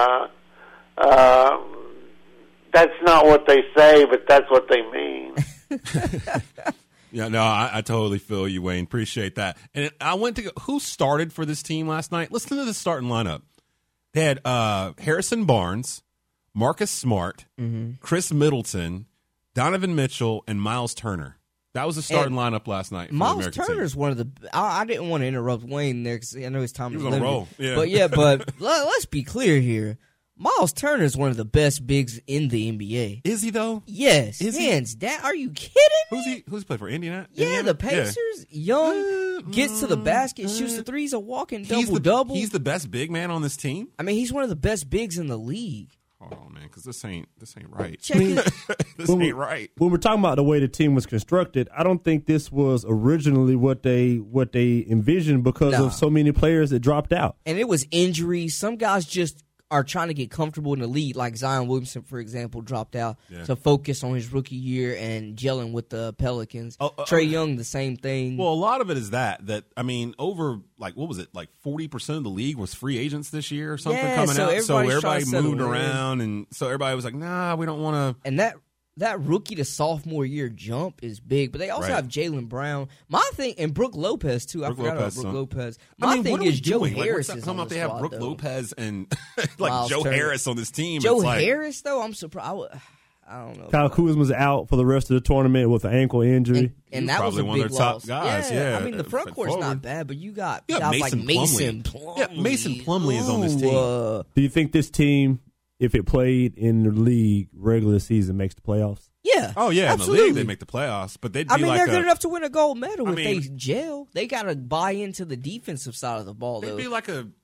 and that's not what they say, but that's what they mean. Yeah, no, I totally feel you, Wayne. Appreciate that. And I went to go, who started for this team last night? Listen to the starting lineup. They had Harrison Barnes, Marcus Smart, Chris Middleton, Donovan Mitchell, and Miles Turner. That was the starting lineup last night. Miles Turner's one of the. I didn't want to interrupt Wayne there because I know his time he was on a limited. roll. Yeah. But let's be clear here. Miles Turner is one of the best bigs in the NBA. Is he though? Yes, hands down. Are you kidding me? Who's he played for? Indiana? Yeah, the Pacers. Yeah. Young, gets to the basket, shoots the threes, a walking double-double. He's the best big man on this team? He's one of the best bigs in the league. hold on, man, because this ain't right. Check it. This ain't right. When we're talking about the way the team was constructed, I don't think this was originally what they envisioned because of so many players that dropped out. And it was injuries. Some guys just are trying to get comfortable in the league, like Zion Williamson, for example, dropped out to focus on his rookie year and gelling with the Pelicans. Trae Young, the same thing. Well, a lot of it is that I mean, over what was it, 40% of the league was free agents this year or something coming out. So everybody moved around, and so everybody was like, "Nah, we don't want to." And that rookie to sophomore year jump is big, but they also have Jaylen Brown. My thing, and Brooke Lopez too. I forgot about Brooke Lopez. My thing is Joe Harris is on the squad. They have Brooke Lopez and Joe Turner. Harris on this team. Joe Harris though, I'm surprised. I don't know. Kyle Kuzma was out for the rest of the tournament with an ankle injury, and that was a one of big their top loss. guys. I mean the front court's not bad, but you got guys like Mason Plumlee. Yeah, Mason Plumlee is on this team. Do you think this team, if it played in the league regular season, makes the playoffs? Yeah. Oh, yeah. Absolutely. In the league, they make the playoffs. But they'd be they're good enough to win a gold medal if they gel. They got to buy into the defensive side of the ball, though. They'd be like a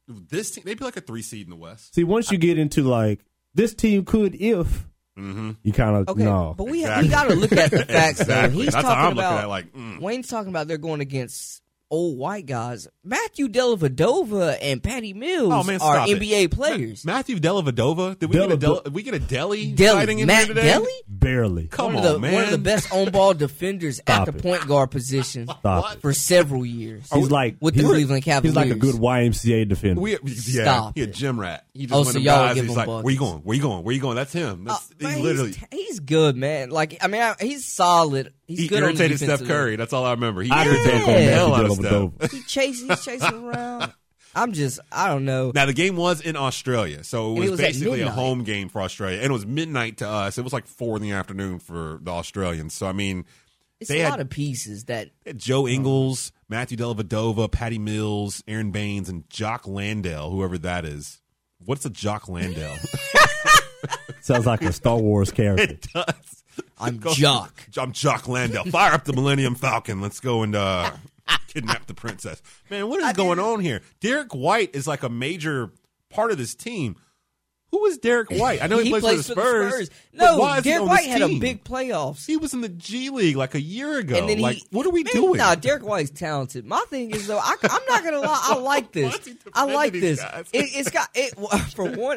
3 seed in the West. See, once you get into, this team could if you kind of, no. But we got to look at the facts, exactly. though. That's how I'm looking at it. Wayne's talking about they're going against old white guys. Matthew Dellavedova and Patty Mills are NBA players. Matthew Dellavedova? Did we get a Delly sighting in Matt here today? Delly? Barely. Come on, man. One of the best on-ball defenders at the point guard position for several years. He's like with the Cleveland Cavaliers. He's like a good YMCA defender. Stop. He's a gym rat. He just so one of them y'all guys. give He's him like, buckets. where you going? Where you going? Where you going? That's him. He's good, man. He's solid. He good irritated on Steph defensive Curry. That's all I remember. He I irritated the hell out of Steph. He's chasing around. I don't know. Now, the game was in Australia, so it was basically a midnight. home game for Australia. And it was midnight to us. It was like 4 in the afternoon for the Australians. So, I mean, it's a lot of pieces that Joe Ingles, Matthew Dellavedova, Patty Mills, Aaron Baines, and Jock Landale, whoever that is. What's a Jock Landale? Sounds like a Star Wars character. It does. I'm Jock. I'm Jock Landale. Fire up the Millennium Falcon. Let's go and kidnap the princess. Man, what is going on here? Derek White is like a major part of this team. Who is Derek White? I know he plays for the Spurs. No, Derek White had a big playoffs. He was in the G League like a year ago. And then what are we doing? Nah, Derek White's talented. My thing is though, I'm not gonna lie. I like this. I like this. It's got it for one.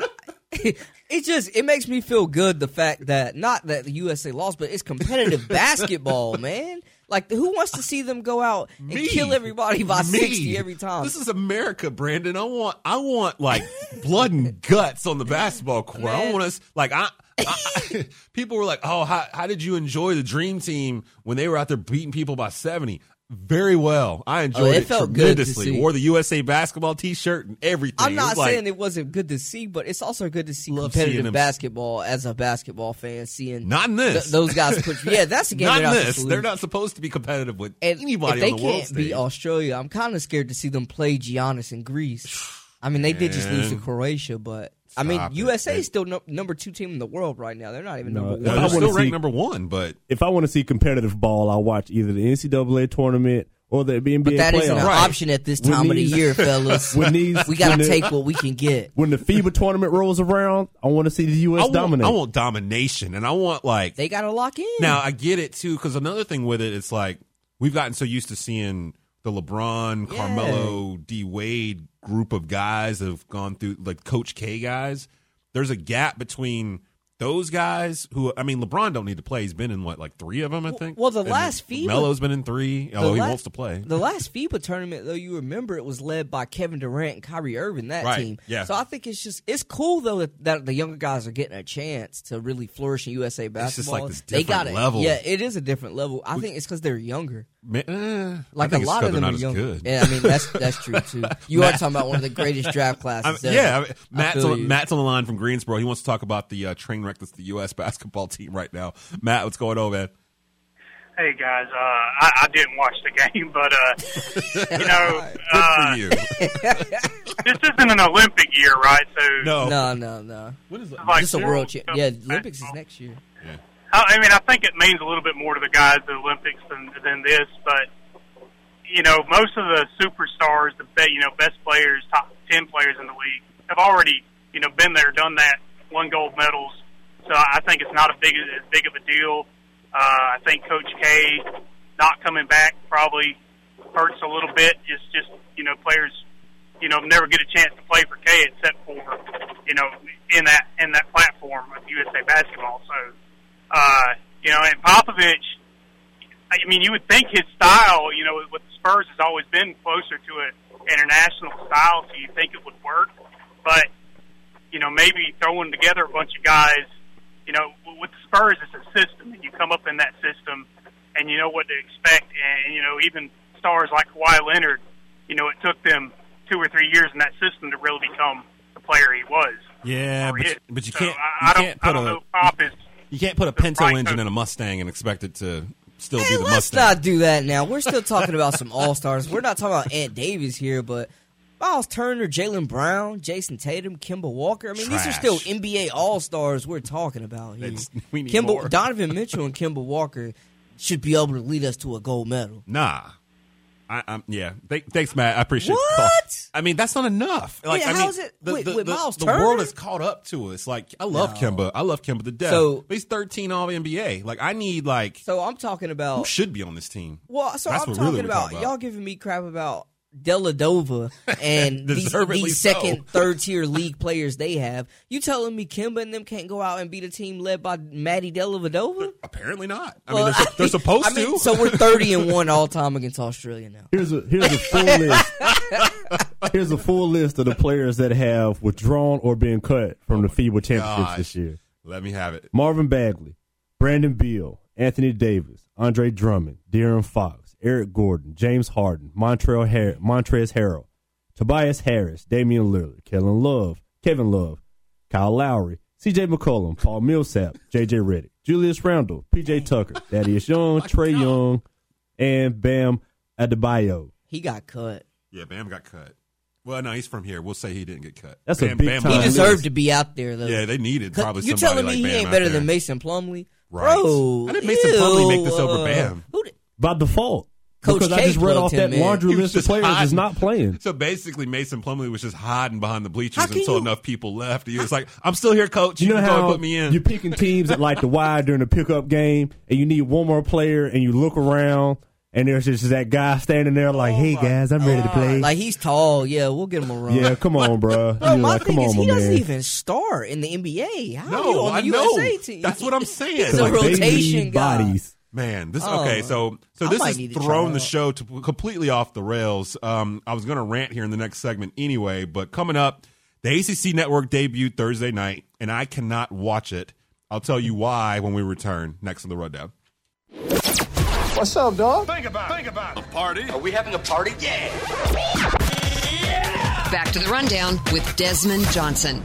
It makes me feel good the fact that not that the USA lost, but it's competitive basketball, man. Like, who wants to see them go out and kill everybody by 60 every time? This is America, Brandon. I want like blood and guts on the basketball court. Man. I don't want us like people were like, "Oh, how did you enjoy the Dream Team when they were out there beating people by 70?" Very well. I enjoyed it tremendously. Wore the USA basketball T-shirt and everything. I'm not saying it wasn't good to see, but it's also good to see competitive basketball as a basketball fan. Seeing not in this those guys push. Yeah, that's the game. Not in this. They're not supposed to be competitive with anybody on the world stage. If they can't beat Australia, I'm kind of scared to see them play Giannis in Greece. I mean, they did just lose to Croatia, but I mean, USA is still number 2 team in the world right now. They're not even number 1. They're still ranked number 1. But if I want to see competitive ball, I'll watch either the NCAA tournament or the NBA but that playoffs. Isn't an option at this time of the year, fellas. We got to take what we can get. When the FIBA tournament rolls around, I want to see the U.S. dominate. I want domination, and I want they got to lock in. Now I get it too, because another thing with it, it's like we've gotten so used to seeing the LeBron, Carmelo, D Wade group of guys that have gone through, like Coach K guys. There's a gap between those guys who, I mean, LeBron don't need to play. He's been in, 3 of them, I think? Well, the last FIBA. Melo's been in 3, although he wants to play. The last FIBA tournament, though, you remember it was led by Kevin Durant and Kyrie Irving, that team. Yeah. So I think it's cool, though, that the younger guys are getting a chance to really flourish in USA basketball. It's just like this different level. Yeah, it is a different level. I think it's because they're younger. A lot of them are younger. Good. Yeah, I mean, that's true, too. You are talking about one of the greatest draft classes ever. Matt's on the line from Greensboro. He wants to talk about the train wreck that's the U.S. basketball team right now. Matt, what's going on, man? Hey, guys. I didn't watch the game, but, good for you. This isn't an Olympic year, right? So No. What is it? Just a world champ. Yeah, Olympics is next year. Yeah. I mean, I think it means a little bit more to the guys at the Olympics than this, but, most of the superstars, the best players, top 10 players in the league have already, been there, done that won gold medals. So I think it's not as big of a deal. I think Coach K not coming back probably hurts a little bit. Just players, never get a chance to play for K except for, in that platform of USA basketball. So, and Popovich, I mean, you would think his style, with the Spurs has always been closer to an international style, so you think it would work. But, maybe throwing together a bunch of guys, with the Spurs, it's a system, and you come up in that system, and you know what to expect. And, even stars like Kawhi Leonard, it took them 2 or 3 years in that system to really become the player he was. Yeah, but you can't. You can't put a the Pinto right engine coach. in a Mustang and expect it to still be Hey, the let's Mustang. not do that now. We're still talking about some all-stars. We're not talking about Ant Davis here, but Miles Turner, Jaylen Brown, Jason Tatum, Kemba Walker. I mean, these are still NBA all-stars we're talking about here. We need more. Donovan Mitchell and Kemba Walker should be able to lead us to a gold medal. Nah. Yeah. Thanks, Matt. I appreciate it. What? I mean, that's not enough. Like, Yeah, I mean, how is it? With Miles the Turner? world has caught up to us. Like, I love Kemba. I love Kemba to death. So- but he's 13 all NBA. Like, I need, So I'm talking about who should be on this team? Well, so That's I'm what talking really we're about, talking about. y'all giving me crap about Deladova and Deservedly these so. second, third-tier league players they have. You telling me Kemba and them can't go out and beat a team led by Matty Dellavedova? Apparently not. I mean, they're supposed to. So we're 30-1 all time against Australia now. Here's a full list. Here's a full list of the players that have withdrawn or been cut from the FIBA championships this year. Let me have it. Marvin Bagley, Brandon Beal, Anthony Davis, Andre Drummond, De'Aaron Fox, Eric Gordon, James Harden, Montrezl Harrell, Tobias Harris, Damian Lillard, Kevin Love, Kyle Lowry, C.J. McCollum, Paul Millsap, J.J. Redick, Julius Randle, P.J. Tucker, Thaddeus Young, Trey Young, and Bam Adebayo. He got cut. Yeah, Bam got cut. Well, no, he's from here. We'll say he didn't get cut. That's a big time He deserved list. to be out there, though. Yeah, they needed probably You somebody telling like me Bam he ain't out better there. than Mason Plumlee? Right. Bro, How did Mason Plumlee make this over Bam? By default. Coach because K I just read plugged off him that in. laundry He was list of just players hiding. is not playing. So basically, Mason Plumlee was just hiding behind the bleachers How can until you- enough people left. He was like, "I'm still here, coach. You know can go and how put me in." you're picking teams at like the Y during the pickup game, and you need one more player, and you look around, and there's just that guy standing there like, "Hey guys, I'm ready to play." Like, he's tall. Yeah, we'll get him a run. Yeah, come on, bro. Bro, You're my like, thing come is, on, he my doesn't man. even start in the NBA. How No, are you on the I know. USA team? That's what I'm saying. He's So, a like, they rotation need guy. bodies. Man, this Oh, okay. So I this might is need to throwing try the out. show to completely off the rails. I was going to rant here in the next segment anyway, but coming up, the ACC Network debuted Thursday night, and I cannot watch it. I'll tell you why when we return next on the Rundown. What's up, dog? Think about it. A party? Are we having a party? Yeah. Back to the Rundown with Desmond Johnson.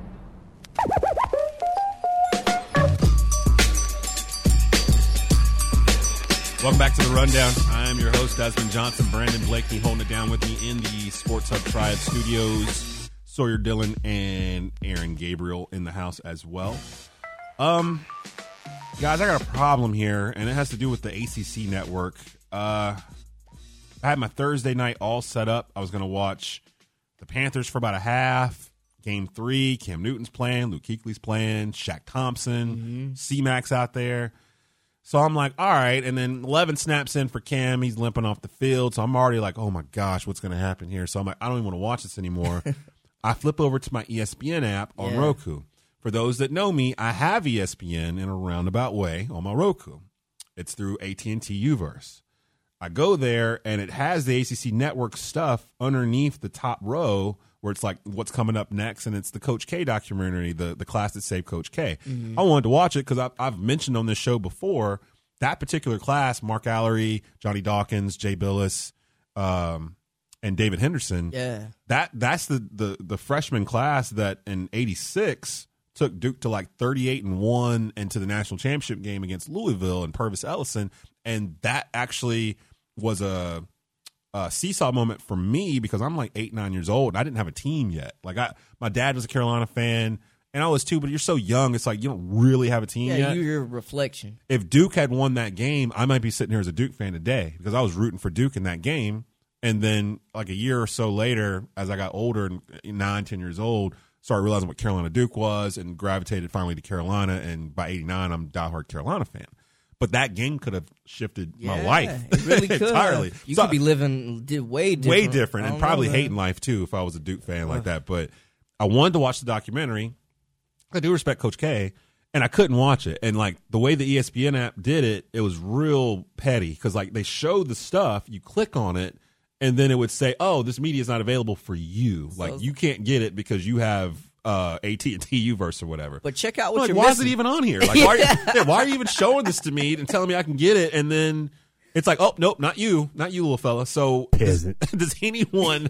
Welcome back to the Rundown. I am your host, Desmond Johnson. Brandon Blakely holding it down with me in the Sports Hub Triad Studios. Sawyer Dillon and Aaron Gabriel in the house as well. Guys, I got a problem here, and it has to do with the ACC network. I had my Thursday night all set up. I was going to watch the Panthers for about a half. Game 3, Cam Newton's playing, Luke Kuechly's playing, Shaq Thompson, C-Max out there. So I'm like, all right. And then 11 snaps in for Cam. He's limping off the field. So I'm already like, oh, my gosh, what's going to happen here? So I'm like, I don't even want to watch this anymore. I flip over to my ESPN app on Roku. For those that know me, I have ESPN in a roundabout way on my Roku. It's through AT&T Uverse. I go there, and it has the ACC Network stuff underneath the top row where it's like what's coming up next, and it's the Coach K documentary, the class that saved Coach K. Mm-hmm. I wanted to watch it because I've mentioned on this show before that particular class, Mark Allery, Johnny Dawkins, Jay Billis, and David Henderson. Yeah. That's the freshman class that in '86 took Duke to like 38-1 and to the national championship game against Louisville and Purvis Ellison, and that actually was a seesaw moment for me because I'm like 8-9 years old and I didn't have a team yet. Like my dad was a Carolina fan and I was too, but you're so young. It's like you don't really have a team Yeah, yet. you're your reflection. If Duke had won that game, I might be sitting here as a Duke fan today because I was rooting for Duke in that game. And then like a year or so later, as I got older and 9-10 years old, started realizing what Carolina Duke was and gravitated finally to Carolina. And by 89, I'm a diehard Carolina fan. But that game could have shifted my life it really could entirely. You could be living way different. And probably hating life, too, if I was a Duke fan like that. But I wanted to watch the documentary. I do respect Coach K, and I couldn't watch it. And, like, the way the ESPN app did it, it was real petty because, like, they showed the stuff, you click on it, and then it would say, oh, this media is not available for you. Like, you can't get it because you have AT&T Uverse or whatever. But check out what you're why missing. is it even on here? Like, why are you even showing this to me and telling me I can get it? And then it's like, oh, nope, not you, little fella. So does anyone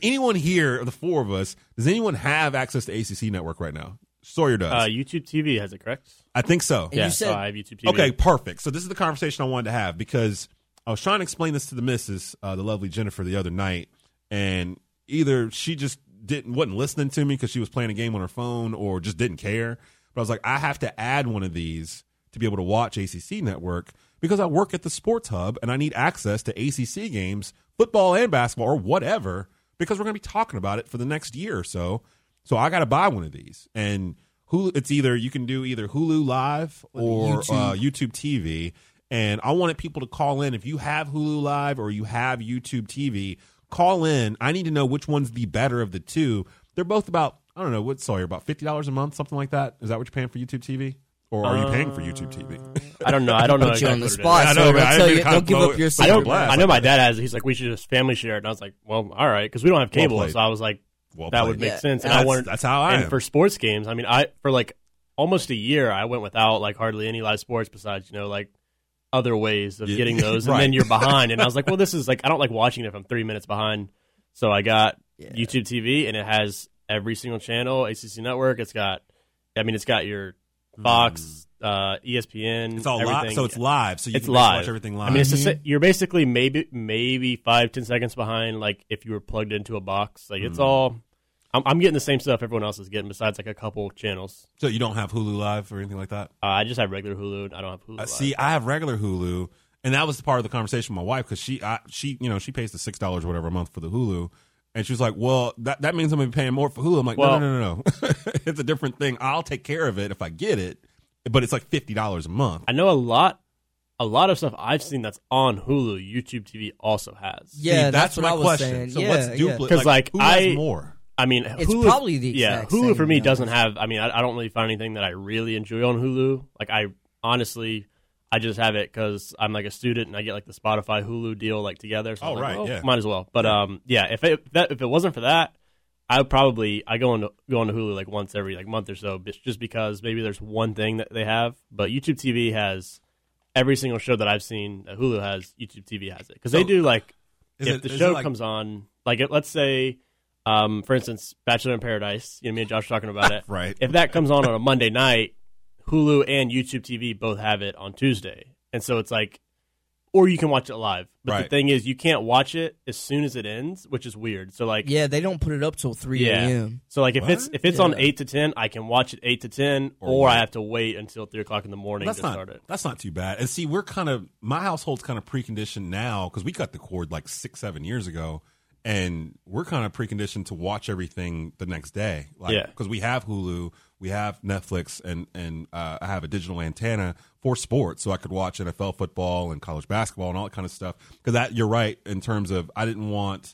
here, the four of us, does anyone have access to ACC Network right now? Sawyer does. YouTube TV has it, correct? I think so. Yeah, so I have YouTube TV. Okay, perfect. So this is the conversation I wanted to have because I was trying to explain this to the missus, the lovely Jennifer, the other night, and either she just wasn't listening to me because she was playing a game on her phone or just didn't care. But I was like, I have to add one of these to be able to watch ACC Network because I work at the Sports Hub and I need access to ACC games, football and basketball or whatever, because we're going to be talking about it for the next year or so. So I got to buy one of these. And Hulu, it's either you can do either Hulu Live or YouTube TV. And I wanted people to call in. If you have Hulu Live or you have YouTube TV, call in. I need to know which one's the better of the two. They're both about, I don't know, what's Sawyer, about $50 a month, something like that? Is that what you're paying for YouTube TV? Or are you paying for YouTube TV? I don't know. I don't know. Put you on the exactly spot. Don't give up your secret. I know my dad has it. He's like, we should just family share it. And I was like, well, all right, because we don't have cable. So I was like, that would make sense. And that's how I am. For sports games, I mean, for like almost a year, I went without like hardly any live sports besides, like other ways of getting those. And then you're behind. And I was like, well, this is like, I don't like watching it if I'm 3 minutes behind. So I got YouTube TV, and it has every single channel, ACC Network. It's got your Fox, ESPN. It's all everything. live, so it's live. So you can live. watch everything live. I mean, you're basically maybe 5-10 seconds behind, like if you were plugged into a box. Like it's all. I'm getting the same stuff everyone else is getting, besides like a couple channels. So you don't have Hulu Live or anything like that? I just have regular Hulu. I don't have Hulu Live. See, I have regular Hulu, and that was the part of the conversation with my wife because she pays the $6 or whatever a month for the Hulu, and she was like, "Well, that means I'm going to be paying more for Hulu." I'm like, "No. It's a different thing. I'll take care of it if I get it, but it's like $50 a month." I know a lot of stuff I've seen that's on Hulu. YouTube TV also has. Yeah, See, that's what my I was question. saying. So yeah, what's duplicate? Because like who has more? I mean, it's Hulu, probably the exact Hulu same, for me doesn't have. I mean, I don't really find anything that I really enjoy on Hulu. Like I just have it because I'm like a student and I get like the Spotify Hulu deal like together. So might as well. But if it wasn't for that, I would probably go into Hulu like once every like month or so, just because maybe there's one thing that they have. But YouTube TV has every single show that I've seen that Hulu has. YouTube TV has it because they do like if the show comes on, like let's say. For instance, Bachelor in Paradise. Me and Josh were talking about it. Right. If that comes on a Monday night, Hulu and YouTube TV both have it on Tuesday, and so it's like, or you can watch it live. But the thing is, you can't watch it as soon as it ends, which is weird. So like, they don't put it up till 3 a.m. So like, if it's on 8 to 10, I can watch it 8 to 10, or I have to wait until 3 o'clock in the morning to start it. That's not too bad. And see, my household's kind of preconditioned now because we cut the cord like 6-7 years ago. And we're kind of preconditioned to watch everything the next day, because we have Hulu, we have Netflix, and I have a digital antenna for sports, so I could watch NFL football and college basketball and all that kind of stuff. Because you're right in terms of I didn't want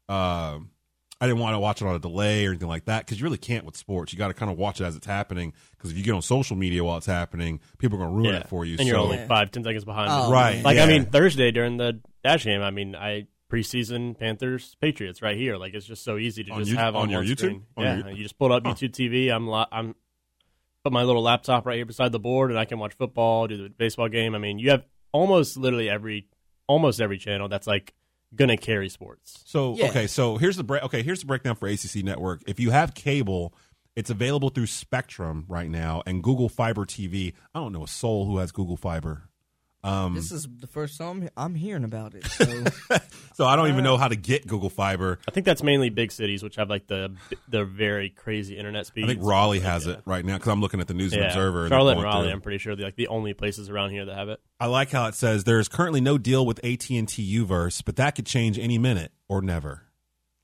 to watch it on a delay or anything like that, because you really can't with sports. You got to kind of watch it as it's happening, because if you get on social media while it's happening, people are going to ruin it for you. And you're only 5-10 seconds behind. Oh, right? Like I mean, Thursday during the Dash game, I mean, preseason Panthers Patriots right here. Like it's just so easy to just have on your YouTube. You just pull up YouTube TV. I'm put my little laptop right here beside the board, and I can watch football, do the baseball game. I mean, you have almost every channel that's like gonna carry sports. So so here's the breakdown for ACC Network. If you have cable, it's available through Spectrum right now and Google Fiber TV. I don't know a soul who has Google Fiber. This is the first time I'm hearing about it. So, so I don't even know how to get Google Fiber. I think that's mainly big cities, which have like the very crazy internet speeds. I think Raleigh has it right now because I'm looking at the News and Observer. Charlotte and Raleigh, I'm pretty sure they're like the only places around here that have it. I like how it says there is currently no deal with AT&T Uverse, but that could change any minute or never.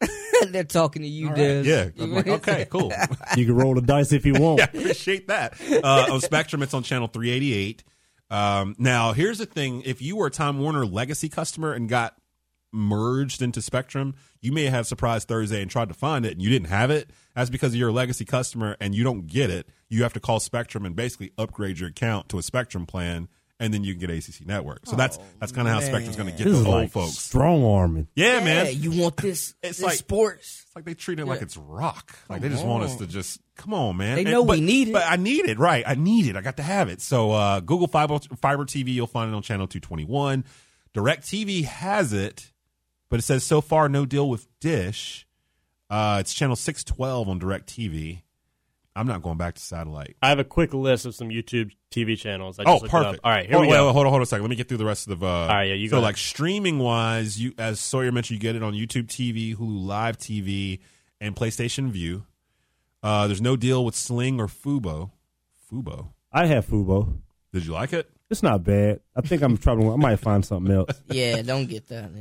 They're talking to you, All Des. right. Yeah. I'm like, okay, cool. You can roll the dice if you want. Yeah, appreciate that. On Spectrum, it's on channel 388. Now, here's the thing. If you were a Time Warner Legacy customer and got merged into Spectrum, you may have Surprise Thursday and tried to find it and you didn't have it. That's because you're a Legacy customer and you don't get it. You have to call Spectrum and basically upgrade your account to a Spectrum plan, and then you can get ACC Network. So that's kind of how Spectrum's going to get the old folks. Strong arming. Yeah, man. You want this? It's this like sports. It's like they treat it like it's rock. Like they just want us to just come on, man. They know we need it. But I need it, right? I need it. I got to have it. So Google Fiber TV, you'll find it on channel 221. DirecTV has it, but it says so far no deal with Dish. It's channel 612 on DirecTV. I'm not going back to satellite. I have a quick list of some YouTube TV channels. I just just perfect. All right, here we go. Hold on a second. Let me get through the rest of the. All right, yeah, you so go. Like streaming wise, you as Sawyer mentioned, you get it on YouTube TV, Hulu Live TV, and PlayStation View. There's no deal with Sling or Fubo. I have Fubo. Did you like it? It's not bad. I think I might find something else. Yeah, don't get that.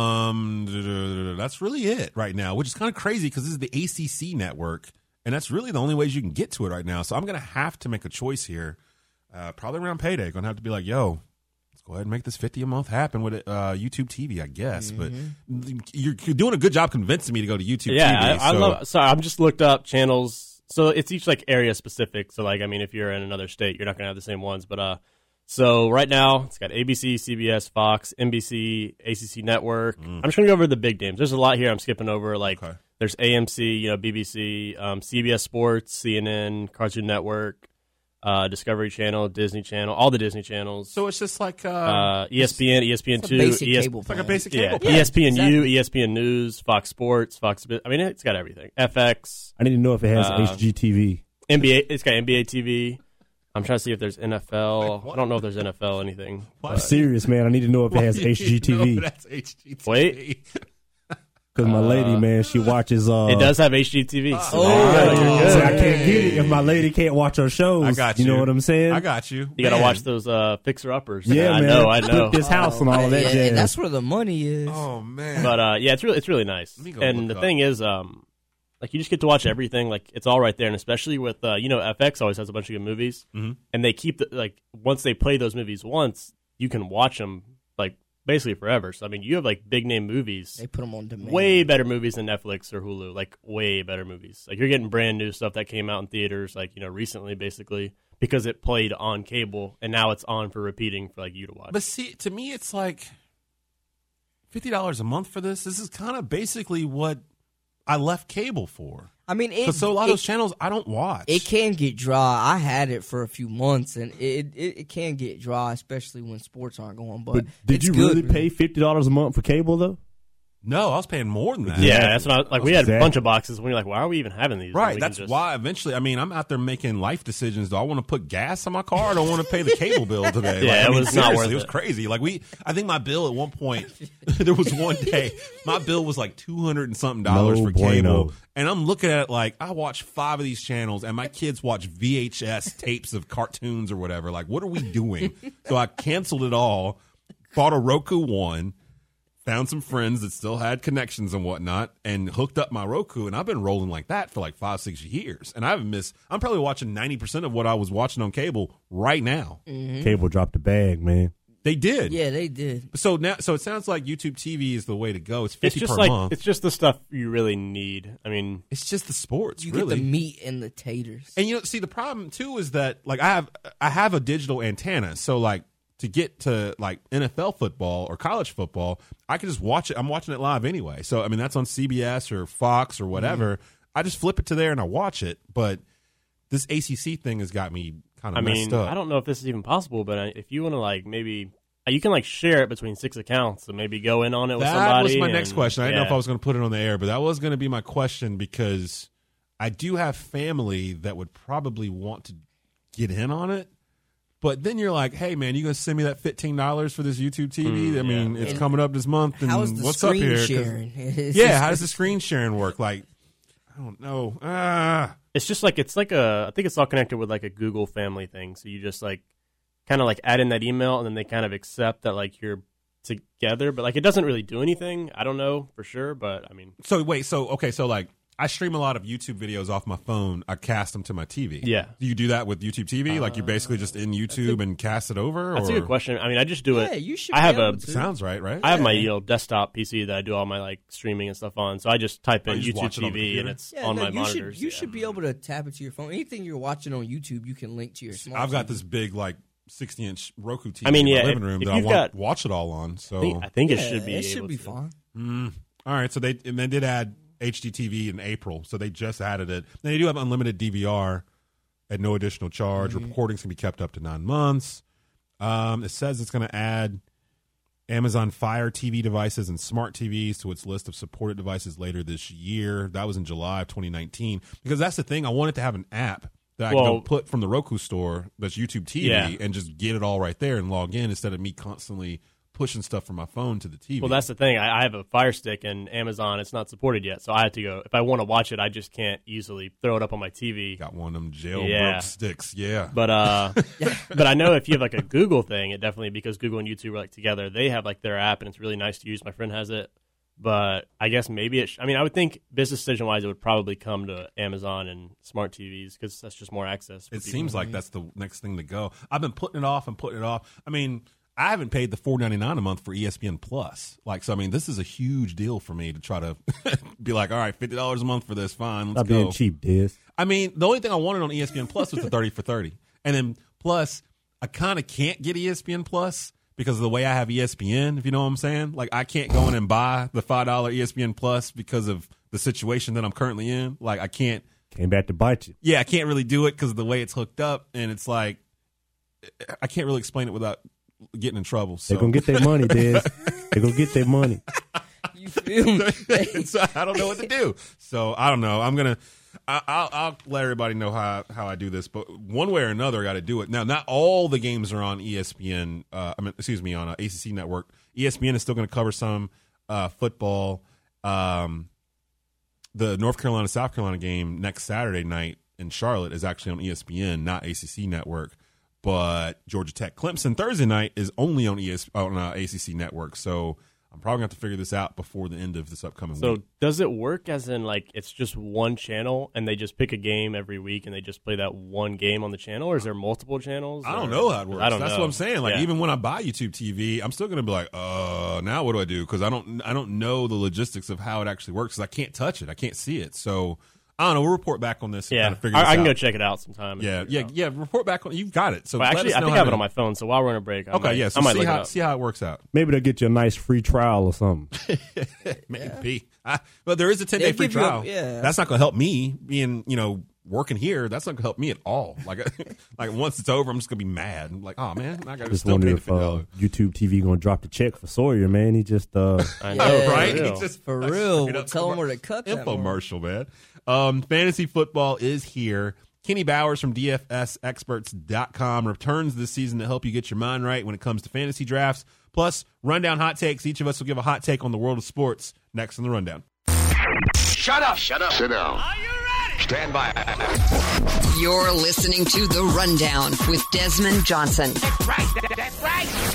Man. That's really it right now, which is kind of crazy because this is the ACC network. And that's really the only ways you can get to it right now. So I'm going to have to make a choice here. Probably around payday. Going to have to be like, yo, let's go ahead and make this $50 a month happen with YouTube TV, I guess. Mm-hmm. But you're doing a good job convincing me to go to YouTube TV. Yeah, I love. Sorry, I'm just looked up channels. So it's each like area specific. So like, I mean, if you're in another state, you're not going to have the same ones. But so right now it's got ABC, CBS, Fox, NBC, ACC Network. I'm just going to go over the big names. There's a lot here I'm skipping over. Like. Okay. There's AMC, BBC, CBS Sports, CNN, Cartoon Network, Discovery Channel, Disney Channel, all the Disney channels. So it's just like ESPN, ESPN2, It's like a basic cable plan. ESPNU, ESPN News, Fox Sports, Fox. I mean, it's got everything. FX. I need to know if it has HGTV. NBA. It's got NBA TV. I'm trying to see if there's NFL. I don't know if there's NFL anything. I'm serious, man. I need to know if it has HGTV. That's HGTV. Wait. Because my lady, man, she watches. It does have HGTV. So I can't get it if my lady can't watch her shows. I got you. You know what I'm saying? I got you. You got to watch those Fixer Uppers. Yeah, I man. know. Flip this house and all of that jazz. That's where the money is. Oh man. But yeah, it's really nice. And the thing is, like you just get to watch everything. Like it's all right there, and especially with FX always has a bunch of good movies, and they keep once they play those movies once, you can watch them like basically forever. So I mean, you have like big name movies. They put them on demand. Way better movies than Netflix or Hulu. Like way better movies. Like you're getting brand new stuff that came out in theaters, like recently, basically because it played on cable, and now it's on for repeating for like you to watch. But see, to me, it's like $50 a month for this. This is kind of basically what I left cable for. I mean, so a lot of those channels I don't watch. It can get dry. I had it for a few months, and it can get dry, especially when sports aren't going. But did you really pay $50 a month for cable though? No, I was paying more than that. Yeah, that's what we had a bunch of boxes. When you're like, why are we even having these? Right, that's why eventually, I mean, I'm out there making life decisions. Do I want to put gas in my car or do I want to pay the cable bill today? Yeah, it was not worth it. It was crazy. Like I think my bill at one point, there was one day, my bill was like $200 and something for cable. And I'm looking at it like, I watch 5 of these channels and my kids watch VHS tapes of cartoons or whatever. Like, what are we doing? So I canceled it all, bought a Roku One, found some friends that still had connections and whatnot, and hooked up my Roku, and I've been rolling like that for like 5-6 years, and I haven't missed. I'm probably watching 90% of what I was watching on cable right now. Mm-hmm. Cable dropped the bag, man. They did. Yeah, they did. So it sounds like YouTube TV is the way to go. It's $50 per month. It's just the stuff you really need. I mean, it's just the sports. You really get the meat and the taters. And see, the problem too is that like I have a digital antenna, so like, to get to like NFL football or college football, I can just watch it. I'm watching it live anyway. So, I mean, that's on CBS or Fox or whatever. I just flip it to there and I watch it. But this ACC thing has got me kind of messed up. I don't know if this is even possible, but if you want to like maybe you can like share it between 6 accounts and maybe go in on it with somebody. That was my next question. I didn't know if I was going to put it on the air, but that was going to be my question because I do have family that would probably want to get in on it. But then you're like, hey, man, you going to send me that $15 for this YouTube TV? I mean, it's coming up this month. And how's the what's screen up here? sharing? Yeah, how does the screen sharing work? Like, I don't know. It's just like, I think it's all connected with like a Google family thing. So you just like kind of like add in that email and then they kind of accept that like you're together, but like it doesn't really do anything. I don't know for sure, but I mean. So wait, so like I stream a lot of YouTube videos off my phone. I cast them to my TV. Yeah. Do you do that with YouTube TV? Like you basically just in YouTube and cast it over? That's a good question. I mean, I just do it. Yeah, you should. I have be able to. Sounds right? I have my desktop PC that I do all my like streaming and stuff on. So I just type in YouTube TV and it's on my monitors. You should be able to tap it to your phone. Anything you're watching on YouTube, you can link to your smart. I've got this big like 60-inch Roku TV in my living room that I want to watch it all on. So I think it should be. It should be fine. All right, so they did add HDTV in April, so they just added it. They do have unlimited DVR at no additional charge. Recordings can be kept up to 9 months. It says it's going to add Amazon Fire TV devices and smart TVs to its list of supported devices later this year. That was in July of 2019. Because that's the thing, I wanted to have an app that I can go put from the Roku store that's YouTube TV and just get it all right there and log in instead of me constantly pushing stuff from my phone to the TV. Well, that's the thing. I have a Fire Stick and Amazon. It's not supported yet, so I have to go. If I want to watch it, I just can't easily throw it up on my TV. Got one of them jailbroke sticks, But but I know if you have like a Google thing, it definitely, because Google and YouTube are like together, they have like their app and it's really nice to use. My friend has it. But I guess maybe I mean, I would think business decision wise, it would probably come to Amazon and smart TVs because that's just more access. It seems like that's the next thing to go. I've been putting it off. I mean, I haven't paid the $4.99 a month for ESPN Plus. Like, so I mean, this is a huge deal for me to try to be like, all right, $50 a month for this, fine, let's go. Being cheap, Diz. I mean, the only thing I wanted on ESPN Plus was the 30 for 30, and then plus I kind of can't get ESPN Plus because of the way I have ESPN. If you know what I'm saying, like I can't go in and buy the $5 ESPN Plus because of the situation that I'm currently in. Like I can't. Came back to bite you. Yeah, I can't really do it because of the way it's hooked up, and it's like I can't really explain it without getting in trouble. So. They're going to get their money, Diz. They're going to get their money. You feel me? So I don't know what to do. So I don't know. I'll let everybody know how I do this, but one way or another I got to do it. Now, not all the games are on ESPN, on ACC Network. ESPN is still going to cover some football. The North Carolina-South Carolina game next Saturday night in Charlotte is actually on ESPN, not ACC Network. But Georgia Tech Clemson Thursday night is only on ACC Network. So I'm probably going to have to figure this out before the end of this upcoming week. So does it work as in like it's just one channel and they just pick a game every week and they just play that one game on the channel, or is there multiple channels? I don't know how it works. That's know. What I'm saying. Like even when I buy YouTube TV, I'm still going to be like, now what do I do? Because I don't know the logistics of how it actually works because I can't touch it. I can't see it. So I don't know. We'll report back on this. And kind of figure this I can out. Go check it out sometime. Yeah. Report back on. You've got it. So actually, I think I have it on my phone. So while we're on a break, I might see how it works out. Maybe they'll get you a nice free trial or something. Maybe. But there is a 10-day free trial. That's not going to help me being working here. That's not going to help me at all. Like once it's over, I'm just going to be mad. I'm like, oh man, I got to still pay the $50. YouTube TV going to drop the check for Sawyer, man. He just I know, right? He just for real. We'll tell him where to cut that infomercial, man. Fantasy football is here. Kenny Bowers from DFSexperts.com returns this season to help you get your mind right when it comes to fantasy drafts. Plus, rundown hot takes. Each of us will give a hot take on the world of sports next in the rundown. Shut up. Sit down. Are you ready? Stand by. You're listening to The Rundown with Desmond Johnson. That's right. That's right.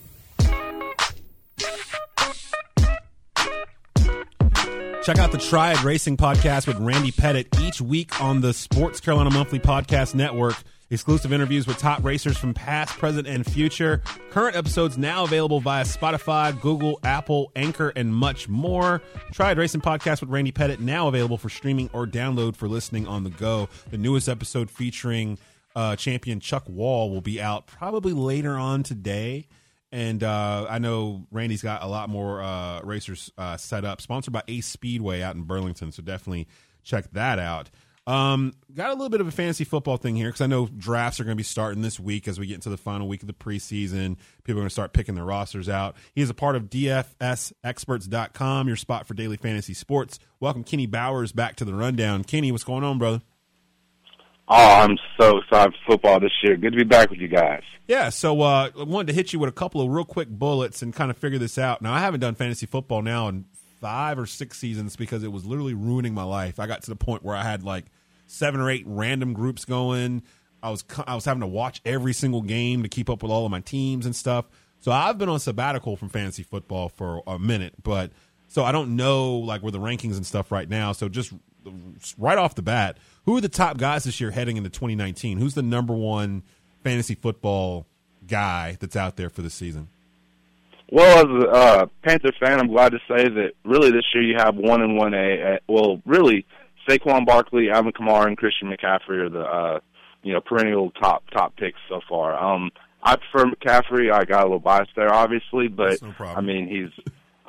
Check out the Triad Racing Podcast with Randy Pettit each week on the Sports Carolina Monthly Podcast Network. Exclusive interviews with top racers from past, present, and future. Current episodes now available via Spotify, Google, Apple, Anchor, and much more. Triad Racing Podcast with Randy Pettit now available for streaming or download for listening on the go. The newest episode featuring champion Chuck Wall will be out probably later on today. And I know Randy's got a lot more racers set up. Sponsored by Ace Speedway out in Burlington, so definitely check that out. Got a little bit of a fantasy football thing here because I know drafts are going to be starting this week as we get into the final week of the preseason. People are going to start picking their rosters out. He is a part of DFSexperts.com, your spot for daily fantasy sports. Welcome Kenny Bowers back to the Rundown. Kenny, what's going on, brother? Oh, I'm so excited for football this year. Good to be back with you guys. Yeah, so I wanted to hit you with a couple of real quick bullets and kind of figure this out. Now, I haven't done fantasy football now in 5 or 6 seasons because it was literally ruining my life. I got to the point where I had like 7 or 8 random groups going. I was having to watch every single game to keep up with all of my teams and stuff. So I've been on sabbatical from fantasy football for a minute, but so I don't know like where the rankings and stuff right now. So just right off the bat, who are the top guys this year heading into 2019? Who's the number one fantasy football guy that's out there for the season? Well, as a Panther fan, I'm glad to say that really this year you have 1 and 1A. Well, really, Saquon Barkley, Alvin Kamara, and Christian McCaffrey are the perennial top picks so far. I prefer McCaffrey. I got a little bias there, obviously, but no I mean he's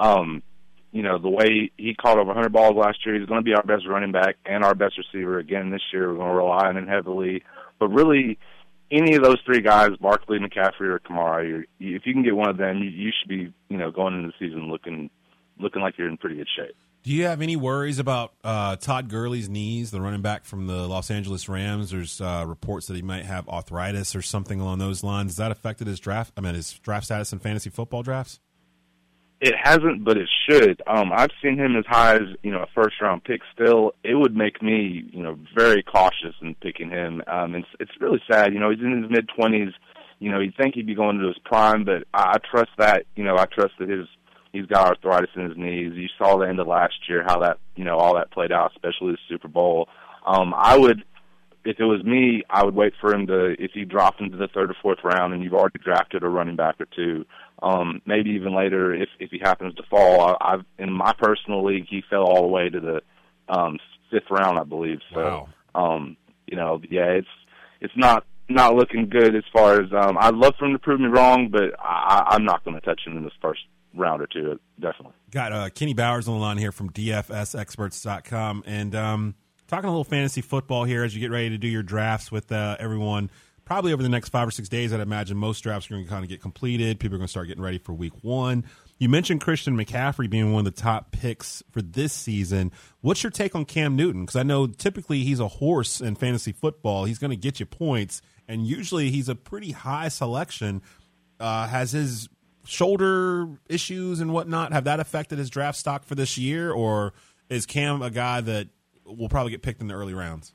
the way he caught over 100 balls last year, he's going to be our best running back and our best receiver again this year. We're going to rely on him heavily, but really, any of those three guys, Barkley, McCaffrey, or Kamara, if you can get one of them, you should be, going into the season looking like you're in pretty good shape. Do you have any worries about Todd Gurley's knees, the running back from the Los Angeles Rams? There's reports that he might have arthritis or something along those lines. Has that affected his draft status in fantasy football drafts? It hasn't, but it should. I've seen him as high as, a first-round pick still. It would make me, very cautious in picking him. It's really sad. He's in his mid-20s. You'd think he'd be going into his prime, but I trust that. I trust that he's got arthritis in his knees. You saw the end of last year, how that, all that played out, especially the Super Bowl. If it was me, I would wait for him if he dropped into the third or fourth round and you've already drafted a running back or two, maybe even later if he happens to fall. In my personal league, he fell all the way to the fifth round, I believe. So, wow. It's not looking good as far as I'd love for him to prove me wrong, but I'm not going to touch him in this first round or two, definitely. Got Kenny Bowers on the line here from DFSexperts.com, and talking a little fantasy football here as you get ready to do your drafts with everyone. Probably over the next 5 or 6 days, I'd imagine most drafts are going to kind of get completed. People are going to start getting ready for week 1. You mentioned Christian McCaffrey being one of the top picks for this season. What's your take on Cam Newton? Because I know typically he's a horse in fantasy football. He's going to get you points, and usually he's a pretty high selection. Has his shoulder issues and whatnot, have that affected his draft stock for this year, or is Cam a guy that will probably get picked in the early rounds?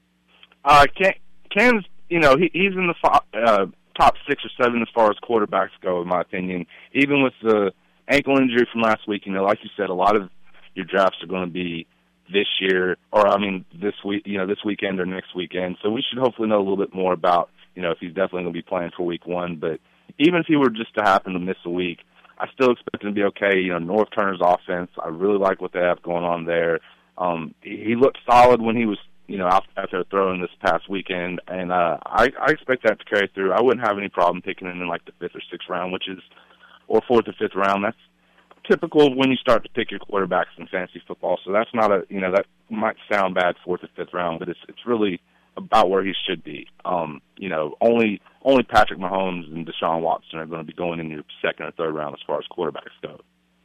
Cam's, he's in the top 6 or 7 as far as quarterbacks go, in my opinion. Even with the ankle injury from last week, like you said, a lot of your drafts are going to be this year, this week, this weekend or next weekend. So we should hopefully know a little bit more about, if he's definitely going to be playing for week 1. But even if he were just to happen to miss a week, I still expect him to be okay. North Turner's offense, I really like what they have going on there. He looked solid when he was, out there throwing this past weekend, and I expect that to carry through. I wouldn't have any problem picking him in like the 5th or 6th round, or 4th or 5th round. That's typical of when you start to pick your quarterbacks in fantasy football. So that's not that might sound bad 4th or 5th round, but it's really about where he should be. Only Patrick Mahomes and Deshaun Watson are going to be going in your 2nd or 3rd round as far as quarterbacks go.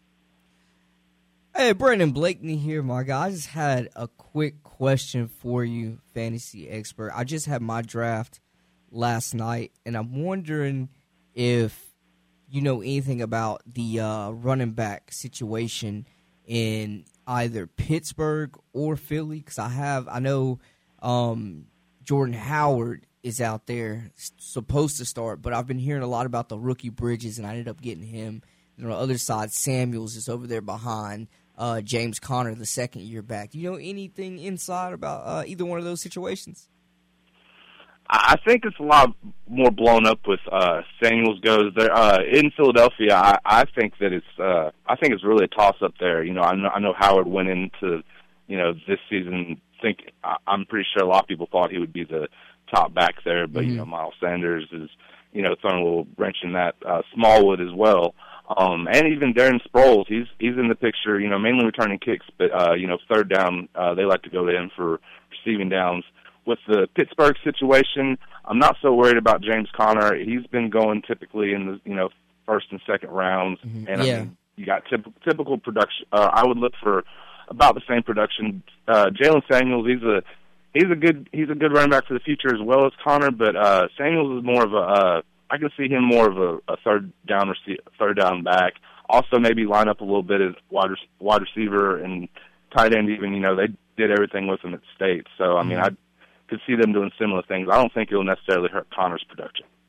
Hey, Brandon Blakeney here, my guy. I just had a quick question for you, fantasy expert. I just had my draft last night, and I'm wondering if you know anything about the running back situation in either Pittsburgh or Philly, because I know Jordan Howard is out there supposed to start, but I've been hearing a lot about the rookie Bridges, and I ended up getting him. And on the other side, Samuels is over there behind James Conner, the second-year back. Do you know anything inside about either one of those situations? I think it's a lot more blown up with Samuels goes there in Philadelphia. I think that it's really a toss up there. I know Howard went into this season. I'm pretty sure a lot of people thought he would be the top back there, but Miles Sanders is throwing a little wrench in that. Smallwood as well. And even Darren Sproles, he's in the picture, mainly returning kicks, but, third down, they like to go to him for receiving downs. With the Pittsburgh situation, I'm not so worried about James Conner. He's been going typically in the, 1st and 2nd rounds. Mm-hmm. And you got typical production. I would look for about the same production. Jalen Samuels, he's a good running back for the future as well as Conner, but, Samuels is more of I can see him more of a third down back. Also, maybe line up a little bit as wide receiver and tight end. Even they did everything with him at State. So I mean, I could see them doing similar things. I don't think it'll necessarily hurt Conner's production.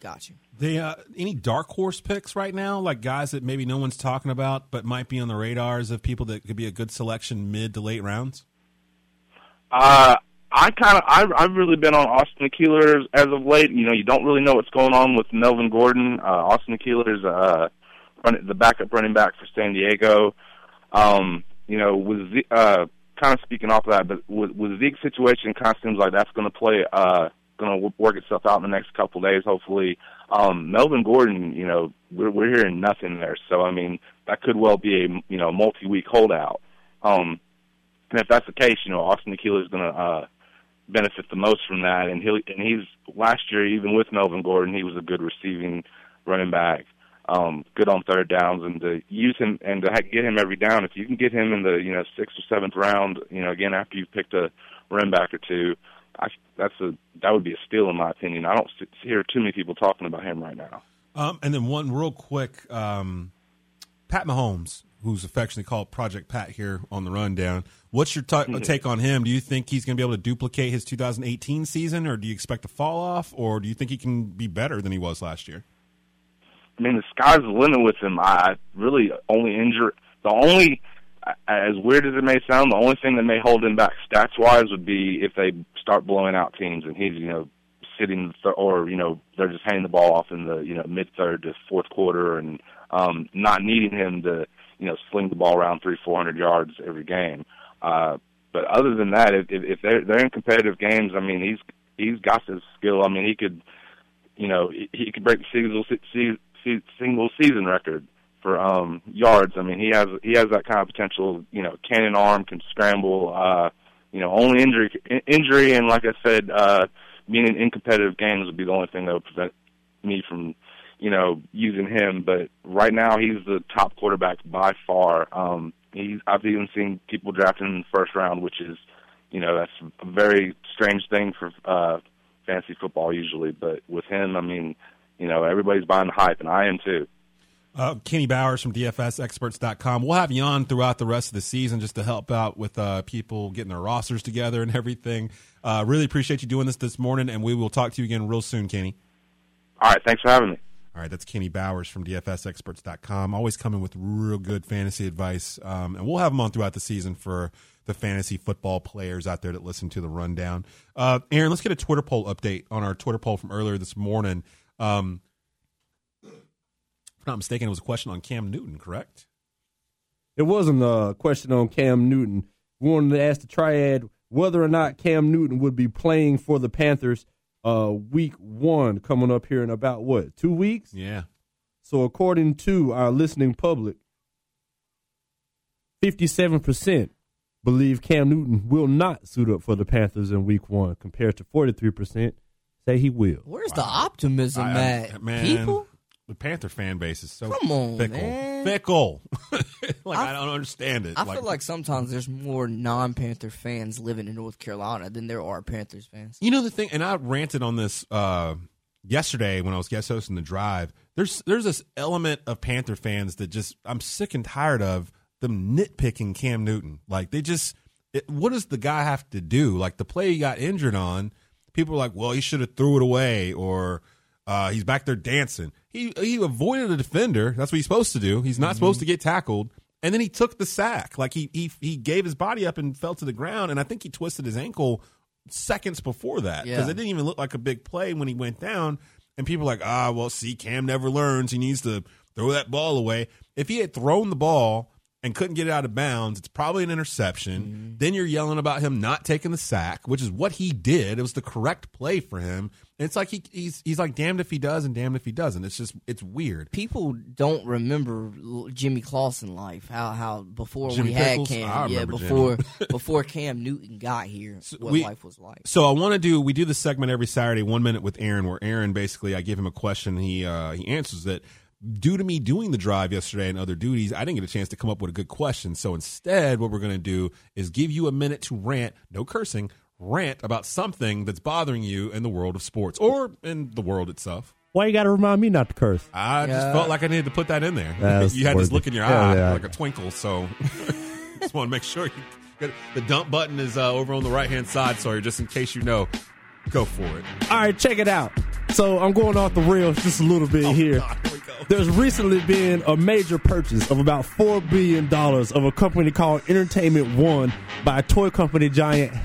Got you. Any dark horse picks right now, like guys that maybe no one's talking about but might be on the radars of people that could be a good selection mid to late rounds? I've really been on Austin Keeler as of late. You know, you don't really know what's going on with Melvin Gordon. Austin Keeler's the backup running back for San Diego. You know, with kind of speaking off of that, but with Zeke's situation, it kind of seems like that's going to work itself out in the next couple of days, hopefully. Melvin Gordon, you know, we're hearing nothing there. So, I mean, that could well be a, multi-week holdout. And if that's the case, you know, Austin Keeler is going to benefit the most from that. And he's last year, even with Melvin Gordon, he was a good receiving running back, good on third downs, and to use him and to get him every down. If you can get him in the 6th or 7th round, again after you've picked a running back or two, that would be a steal in my opinion. I don't hear too many people talking about him right now. And then one real quick, Pat Mahomes, who's affectionately called Project Pat here on the rundown. What's your take on him? Do you think he's going to be able to duplicate his 2018 season, or do you expect to fall off, or do you think he can be better than he was last year? I mean, the sky's the limit with him. I really only as weird as it may sound, the only thing that may hold him back stats-wise would be if they start blowing out teams and he's, sitting or, they're just handing the ball off in the, mid-third to fourth quarter and not needing him to, sling the ball around 300-400 yards every game. But other than that, if they're in competitive games, I mean, he's got this skill. I mean, he could break the single season record for yards. I mean, he has that kind of potential. Cannon arm, can scramble. Only injury, and like I said, being in competitive games would be the only thing that would prevent me from, using him. But right now, he's the top quarterback by far. I've even seen people drafting him in the first round, which is, that's a very strange thing for fantasy football usually. But with him, I mean, everybody's buying the hype, and I am too. Kenny Bowers from DFSExperts.com. We'll have you on throughout the rest of the season just to help out with people getting their rosters together and everything. Really appreciate you doing this morning, and we will talk to you again real soon, Kenny. All right, thanks for having me. All right, that's Kenny Bowers from DFSExperts.com. Always coming with real good fantasy advice, and we'll have him on throughout the season for the fantasy football players out there that listen to the rundown. Aaron, let's get a Twitter poll update on our Twitter poll from earlier this morning. If I'm not mistaken, it was a question on Cam Newton, correct? It wasn't a question on Cam Newton. We wanted to ask the Triad whether or not Cam Newton would be playing for the Panthers week 1 coming up here in about, 2 weeks? Yeah. So according to our listening public, 57% believe Cam Newton will not suit up for the Panthers in week 1 compared to 43% say he will. Where's the optimism at, people? The Panther fan base is so fickle. Man. Fickle. I don't understand it. I feel like sometimes there's more non-Panther fans living in North Carolina than there are Panthers fans. You know the thing, and I ranted on this yesterday when I was guest hosting The Drive. There's this element of Panther fans that just I'm sick and tired of them nitpicking Cam Newton. Like what does the guy have to do? Like the play he got injured on, people are like, well, he should have threw it away, or he's back there dancing. He avoided a defender. That's what he's supposed to do. He's not supposed to get tackled. And then he took the sack. Like he gave his body up and fell to the ground. And I think he twisted his ankle seconds before that because it didn't even look like a big play when he went down. And people are like, see, Cam never learns. He needs to throw that ball away. If he had thrown the ball and couldn't get it out of bounds, it's probably an interception. Then you're yelling about him not taking the sack, which is what he did. It was the correct play for him. And it's like he's like damned if he does and damned if he doesn't. It's weird. People don't remember Jimmy Clausen life. How before Jimmy we had Pickles? Cam, before Cam Newton got here, life was like. So we do this segment every Saturday, 1 minute with Aaron, where Aaron basically I give him a question, he answers it. Due to me doing the drive yesterday and other duties, I didn't get a chance to come up with a good question. So instead, what we're going to do is give you a minute to rant, no cursing, rant about something that's bothering you in the world of sports or in the world itself. Why you got to remind me not to curse? I just felt like I needed to put that in there. You had this look in your eye like a twinkle, so just want to make sure the dump button is over on the right-hand side, Sawyer, just in case you know. Go for it. All right, check it out. So I'm going off the rails just a little bit here. God, here we go. There's recently been a major purchase of about $4 billion of a company called Entertainment One by toy company giant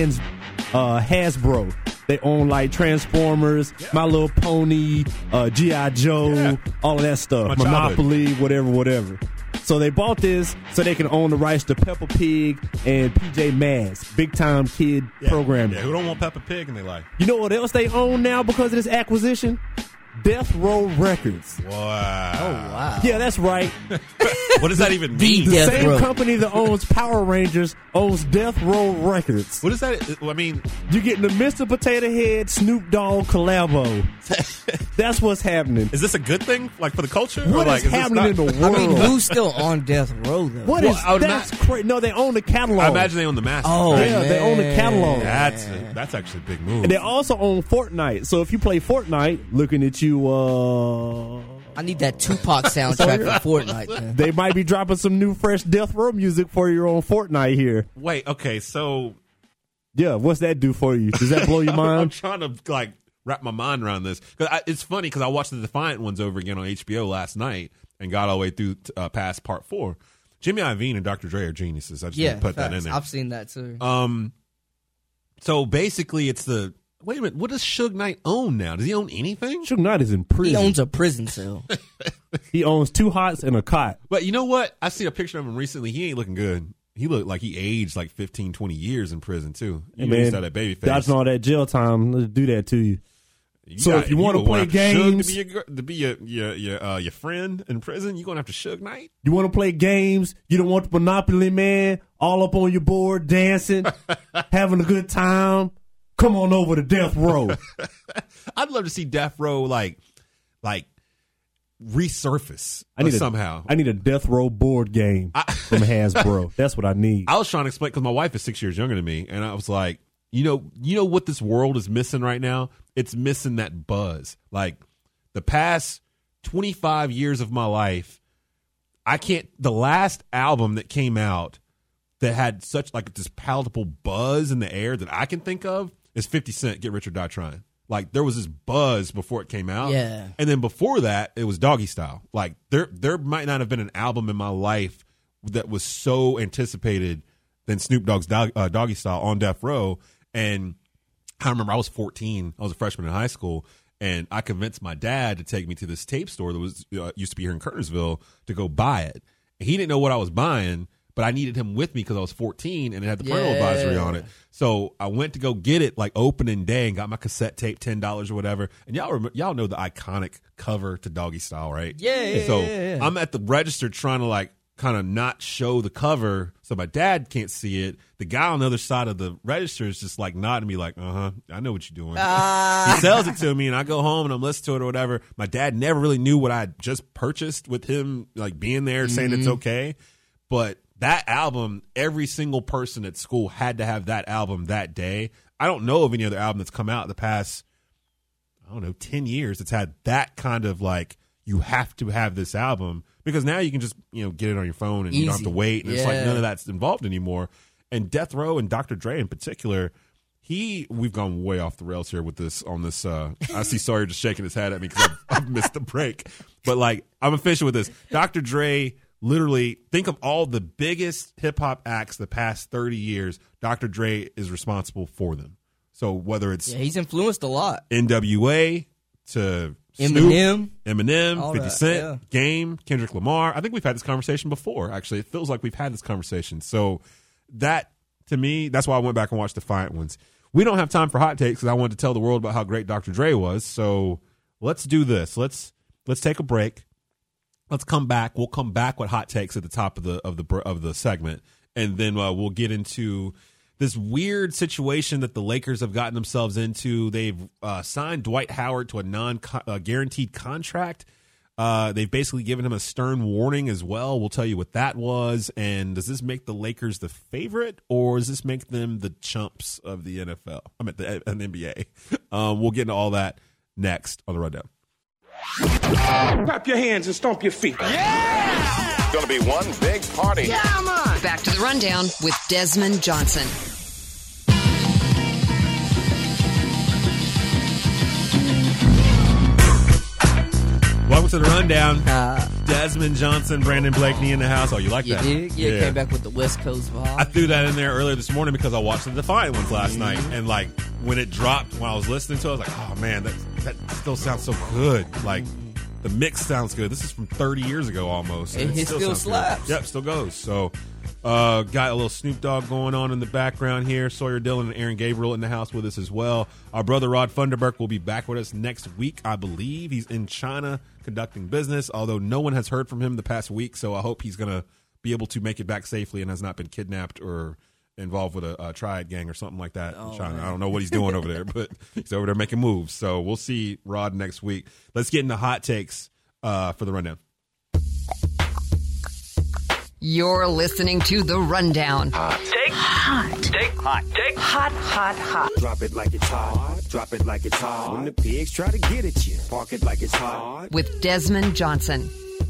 Hasbro. They own like Transformers, My Little Pony, G.I. Joe, all of that stuff. Monopoly, whatever. So they bought this so they can own the rights to Peppa Pig and PJ Masks, big time kid programming. Yeah, who don't want Peppa Pig in their life? You know what else they own now because of this acquisition? Death Row Records. Wow. Oh, wow. Yeah, that's right. What does that even mean? The same company that owns Power Rangers owns Death Row Records. What is that? I mean, you're getting the Mr. Potato Head Snoop Dogg collabo. That's what's happening. Is this a good thing, like for the culture? What or is happening in the world? I mean, who's still on Death Row though? What is that's crazy? No, they own the catalog. I imagine they own the master. Oh, yeah, man. They own the catalog. That's actually a big move. And they also own Fortnite. So if you play Fortnite, looking at you, I need that Tupac soundtrack for Fortnite. Man. They might be dropping some new, fresh Death Row music for your own Fortnite here. Wait, okay, so yeah, what's that do for you? Does that blow your mind? I'm trying to like wrap my mind around this because it's funny because I watched the Defiant ones over again on HBO last night and got all the way through past part 4. Jimmy Iovine and Dr. Dre are geniuses. I just need to put that in there. I've seen that too. So basically, it's the. Wait a minute, what does Suge Knight own now? Does he own anything? Suge Knight is in prison. He owns a prison cell. He owns 2 hots and a cot. But you know what? I seen a picture of him recently. He ain't looking good. He looked like he aged like 15, 20 years in prison, too. Hey, man, that baby face. Dodging all that jail time, let's do that to you. If you want to play games, to be your friend in prison, you're gonna have to Suge Knight. You want to play games? You don't want the Monopoly man all up on your board, dancing, having a good time. Come on over to Death Row. I'd love to see Death Row like resurface somehow. I need a Death Row board game from Hasbro. That's what I need. I was trying to explain because my wife is 6 years younger than me, and I was like, you know what this world is missing right now? It's missing that buzz. Like the past 25 years of my life, the last album that came out that had such like this palatable buzz in the air that I can think of is 50 Cent, Get Rich or Die Trying. Like there was this buzz before it came out. Yeah. And then before that, it was Doggy Style. Like there might not have been an album in my life that was so anticipated than Snoop Dogg's Doggy Style on Death Row. And I remember I was 14. I was a freshman in high school. And I convinced my dad to take me to this tape store that was used to be here in Kernersville to go buy it. And he didn't know what I was buying, but I needed him with me because I was 14 and it had the parental advisory on it. So I went to go get it like opening day and got my cassette tape, $10 or whatever. And y'all know the iconic cover to Doggy Style, right? Yeah. So I'm at the register trying to like kind of not show the cover so my dad can't see it. The guy on the other side of the register is just like nodding me like, I know what you're doing. He sells it to me and I go home and I'm listening to it or whatever. My dad never really knew what I had just purchased with him like being there saying it's okay. But that album, every single person at school had to have that album that day. I don't know of any other album that's come out in the past, 10 years that's had that kind of like, you have to have this album because now you can just, get it on your phone and you don't have to wait. And it's like none of that's involved anymore. And Death Row and Dr. Dre in particular, we've gone way off the rails here with this on this. I see Sawyer just shaking his head at me because I've missed the break. But like, I'm official with this. Dr. Dre, literally, think of all the biggest hip hop acts the past 30 years. Dr. Dre is responsible for them. So whether it's he's influenced a lot. NWA to Eminem, Snoop, 50 Cent, Game, Kendrick Lamar. I think we've had this conversation before. Actually, it feels like we've had this conversation. So that, to me, that's why I went back and watched Defiant ones. We don't have time for hot takes because I wanted to tell the world about how great Dr. Dre was. So let's do this. Let's take a break. Let's come back. We'll come back with hot takes at the top of the segment, and then we'll get into this weird situation that the Lakers have gotten themselves into. They've signed Dwight Howard to a non-guaranteed contract. They've basically given him a stern warning as well. We'll tell you what that was. And does this make the Lakers the favorite, or does this make them the chumps of the NFL? I meant the NBA. We'll get into all that next on the Rundown. Clap your hands and stomp your feet. Yeah! It's going to be one big party. Yeah, man! Back to the Rundown with Desmond Johnson. to the rundown. Desmond Johnson, Brandon Blakeney in the house. Oh, you like that? You did? Yeah, came back with the West Coast vibe. I threw that in there earlier this morning because I watched the Defiant ones last night. And, like, when it dropped, when I was listening to it, I was like, oh, man, that still sounds so good. Like, the mix sounds good. This is from 30 years ago almost. And it still slaps. Yep, still goes. So, got a little Snoop Dogg going on in the background here. Sawyer Dillon and Aaron Gabriel in the house with us as well. Our brother Rod Funderburk will be back with us next week, I believe. He's in China conducting business, although no one has heard from him the past week, so I hope he's going to be able to make it back safely and has not been kidnapped or involved with a triad gang or something like that in China. Man. I don't know what he's doing over there, but he's over there making moves. So we'll see Rod next week. Let's get into hot takes for the rundown. You're listening to The Rundown. Take hot. Take hot. Take hot, hot, hot. Drop it like it's hot. Drop it like it's hot. When the pigs try to get at you, park it like it's hot. With Desmond Johnson.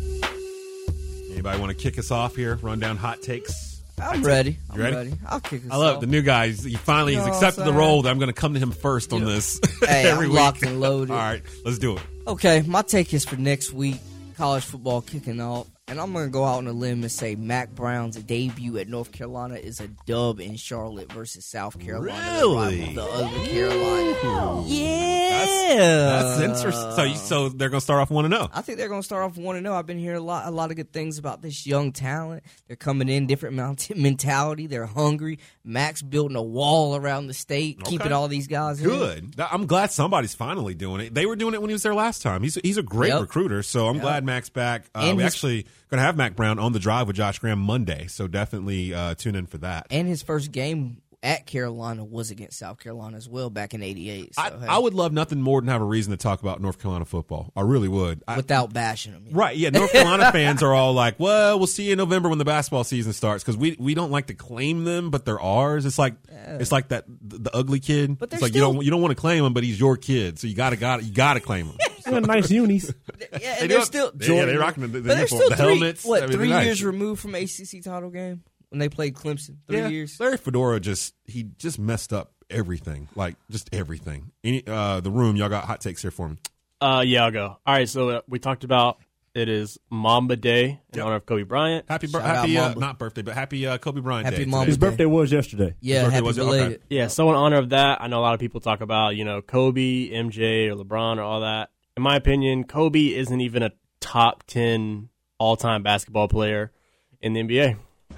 Anybody want to kick us off here? Rundown hot takes. I'm ready. You ready? I'll kick us off. I love the new guy. He finally has accepted the role that I'm going to come to him first on this. Hey, every I'm week. locked and loaded. All right, let's do it. Okay, my take is for next week. College football kicking off. And I'm going to go out on a limb and say Mac Brown's debut at North Carolina is a dub in Charlotte versus South Carolina. Really? The other Carolina. Yeah. That's interesting. So they're going to start off 1-0. I think they're going to start off 1-0. I've been hearing a lot of good things about this young talent. They're coming in, different mentality. They're hungry. Mac's building a wall around the state, keeping all these guys in. Good. I'm glad somebody's finally doing it. They were doing it when he was there last time. He's a great recruiter, so I'm glad Mac's back. We actually going to have Mac Brown on the drive with Josh Graham Monday, so definitely tune in for that. And his first game at Carolina was against South Carolina as well back in '88. So, I would love nothing more than have a reason to talk about North Carolina football. I really would. Without bashing them. Right, yeah. North Carolina fans are all like, well, we'll see you in November when the basketball season starts, because we don't like to claim them, but they're ours. It's like that the ugly kid. But it's like you don't want to claim him, but he's your kid, so you got to claim him. Nice unis. Yeah, and they're still they're rocking the helmets. 3 years removed from ACC title game when they played Clemson. 3 years. Larry Fedora just messed up everything, like just everything. The room, y'all got hot takes here for me? Yeah, I'll go. All right, so we talked about it is Mamba Day in honor of Kobe Bryant. Happy not birthday, but happy Kobe Bryant Day. His birthday was yesterday. Yeah, happy belated. Okay. Yeah, so in honor of that, I know a lot of people talk about Kobe, MJ, or LeBron, or all that. In my opinion, Kobe isn't even a top 10 all-time basketball player in the NBA.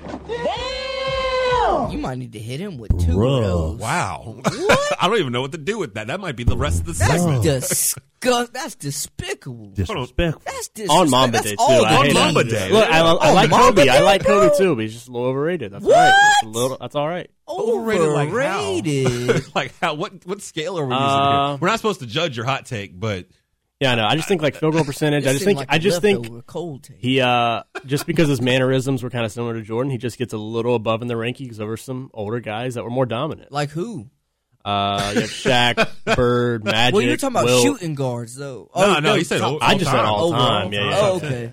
Damn! You might need to hit him with 2 of those. Wow. What? I don't even know what to do with that. That might be the rest of the segment. That's despicable. Disrespectful. That's disrespectful. On Mamba Day, too. On Mamba Day. Look, I like Kobe. I like Kobe, too, but he's just a little overrated. That's what? Right. That's all right. Overrated. Like how? What scale are we using here? We're not supposed to judge your hot take, but yeah, I know. I just think like field goal percentage. I just think he just because his mannerisms were kind of similar to Jordan, he just gets a little above in the rankings over some older guys that were more dominant. Like who? You have Shaq, Bird, Magic. Well, you're talking about Wilt. shooting guards, though. No, he said I just said all time. Yeah. Oh, okay.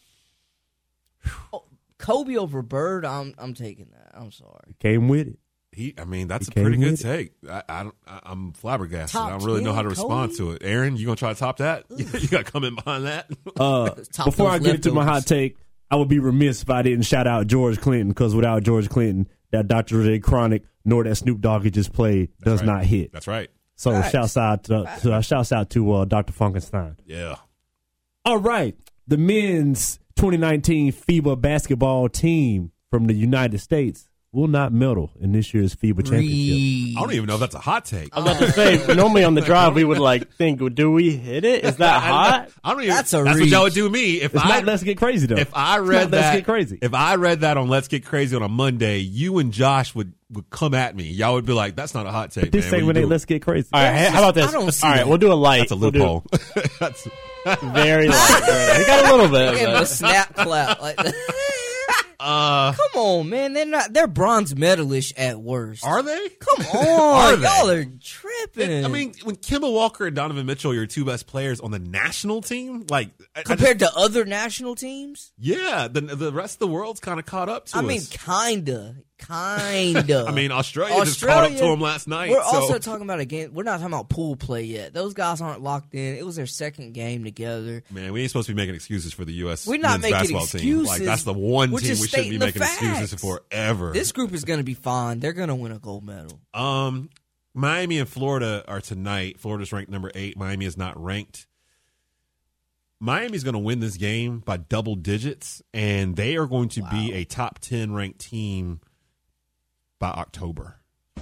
Kobe over Bird, I'm taking that. I'm sorry. Came with it. That's a pretty good take. I'm flabbergasted. I don't really know how to respond to it. Aaron, you gonna try to top that? You got to come in behind that? Before I get into my hot take, I would be remiss if I didn't shout out George Clinton, because without George Clinton, that Dr. Dre Chronic nor that Snoop Dogg he just played does not hit. That's right. So shouts out to Dr. Funkenstein. Yeah. All right, the men's 2019 FIBA basketball team from the United States will not medal in this year's FIBA championship. I don't even know if that's a hot take. I was about to say, normally on the drive we would think, do we hit it? Is that hot? I don't even. That's what y'all would do me if not Let's Get Crazy though. If I read that, Let's Get Crazy. If I read that on Let's Get Crazy on a Monday, you and Josh would come at me. Y'all would be like, "That's not a hot take." This segment ain't Let's Get Crazy. All right, how about this? All right, we'll do a light. That's a loophole. That's very light. We got a little bit. Give him a snap clap like that. Come on, man. They're bronze medalists at worst. Are they? Come on. Y'all are tripping. When Kemba Walker and Donovan Mitchell are your two best players on the national team, compared to other national teams? Yeah, the rest of the world's kind of caught up to us. Kinda. Kind of. I mean, Australia just caught up to them last night. We're also talking about a game. We're not talking about pool play yet. Those guys aren't locked in. It was their second game together. Man, we ain't supposed to be making excuses for the U.S. We're not men's making basketball excuses. team. Like, that's the one We're team just we shouldn't be stating the making excuses facts. for ever. This group is going to be fine. They're going to win a gold medal. Miami and Florida are tonight. Florida's ranked number 8. Miami is not ranked. Miami's going to win this game by double digits, and they are going to be a top 10 ranked team by October.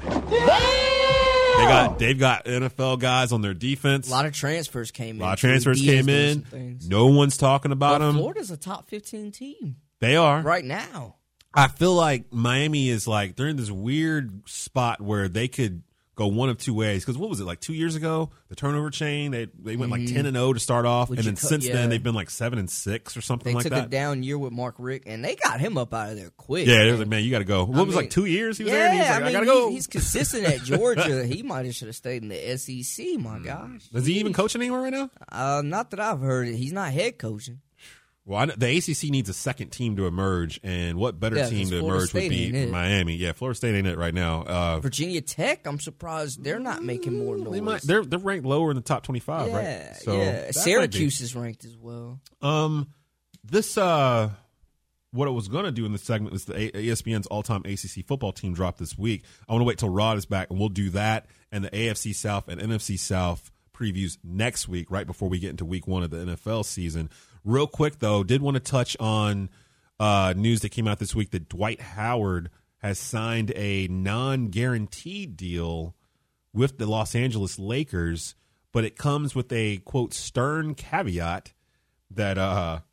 They've got NFL guys on their defense. A lot of transfers came in. A lot of transfers came in. No one's talking about them. Florida's a top 15 team. They are. Right now. I feel like Miami is like, they're in this weird spot where they could go one of two ways. Because what was it, like 2 years ago? The turnover chain, they went like 10-0 to start off. And then since then, they've been like 7-6 or something like that. They took a down year with Mark Richt, and they got him up out of there quick. Yeah, it was like, man, you got to go. What was like 2 years he was there? And he was like, I got to go. He's consistent at Georgia. He might have should have stayed in the SEC, my gosh. Is he even coaching anywhere right now? Not that I've heard it. He's not head coaching. Well, the ACC needs a second team to emerge, and what better team to emerge would be Miami? Yeah, Florida State ain't it right now. Virginia Tech, I'm surprised they're not making more noise. They're ranked lower in the top 25, right? So Syracuse is ranked as well. This what I was going to do in this segment is the ESPN's all-time ACC football team dropped this week. I want to wait till Rod is back, and we'll do that, and the AFC South and NFC South previews next week, right before we get into week 1 of the NFL season. Real quick, though, did want to touch on news that came out this week that Dwight Howard has signed a non-guaranteed deal with the Los Angeles Lakers, but it comes with a, quote, stern caveat that,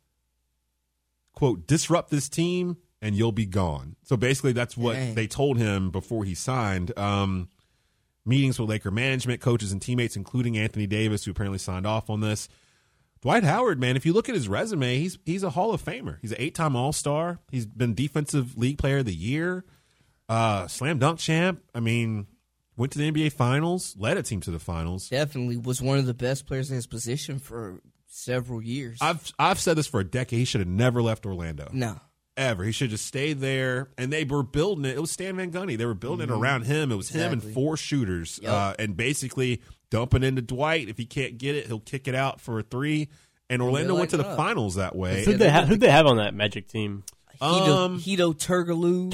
quote, disrupt this team and you'll be gone. So basically that's what they told him before he signed. Meetings with Laker management, coaches, and teammates, including Anthony Davis, who apparently signed off on this. Dwight Howard, man, if you look at his resume, he's a Hall of Famer. He's an 8-time All-Star. He's been Defensive League Player of the Year, slam dunk champ. I mean, went to the NBA Finals, led a team to the finals. Definitely was one of the best players in his position for several years. I've said this for a decade. He should have never left Orlando. No. Ever. He should have just stayed there. And they were building it. It was Stan Van Gundy. They were building it around him. It was him and 4 shooters. Yep. And basically dumping into Dwight. If he can't get it, he'll kick it out for a 3. And Orlando went to the finals that way. Who'd they have on that Magic team? Hedo Turkoglu.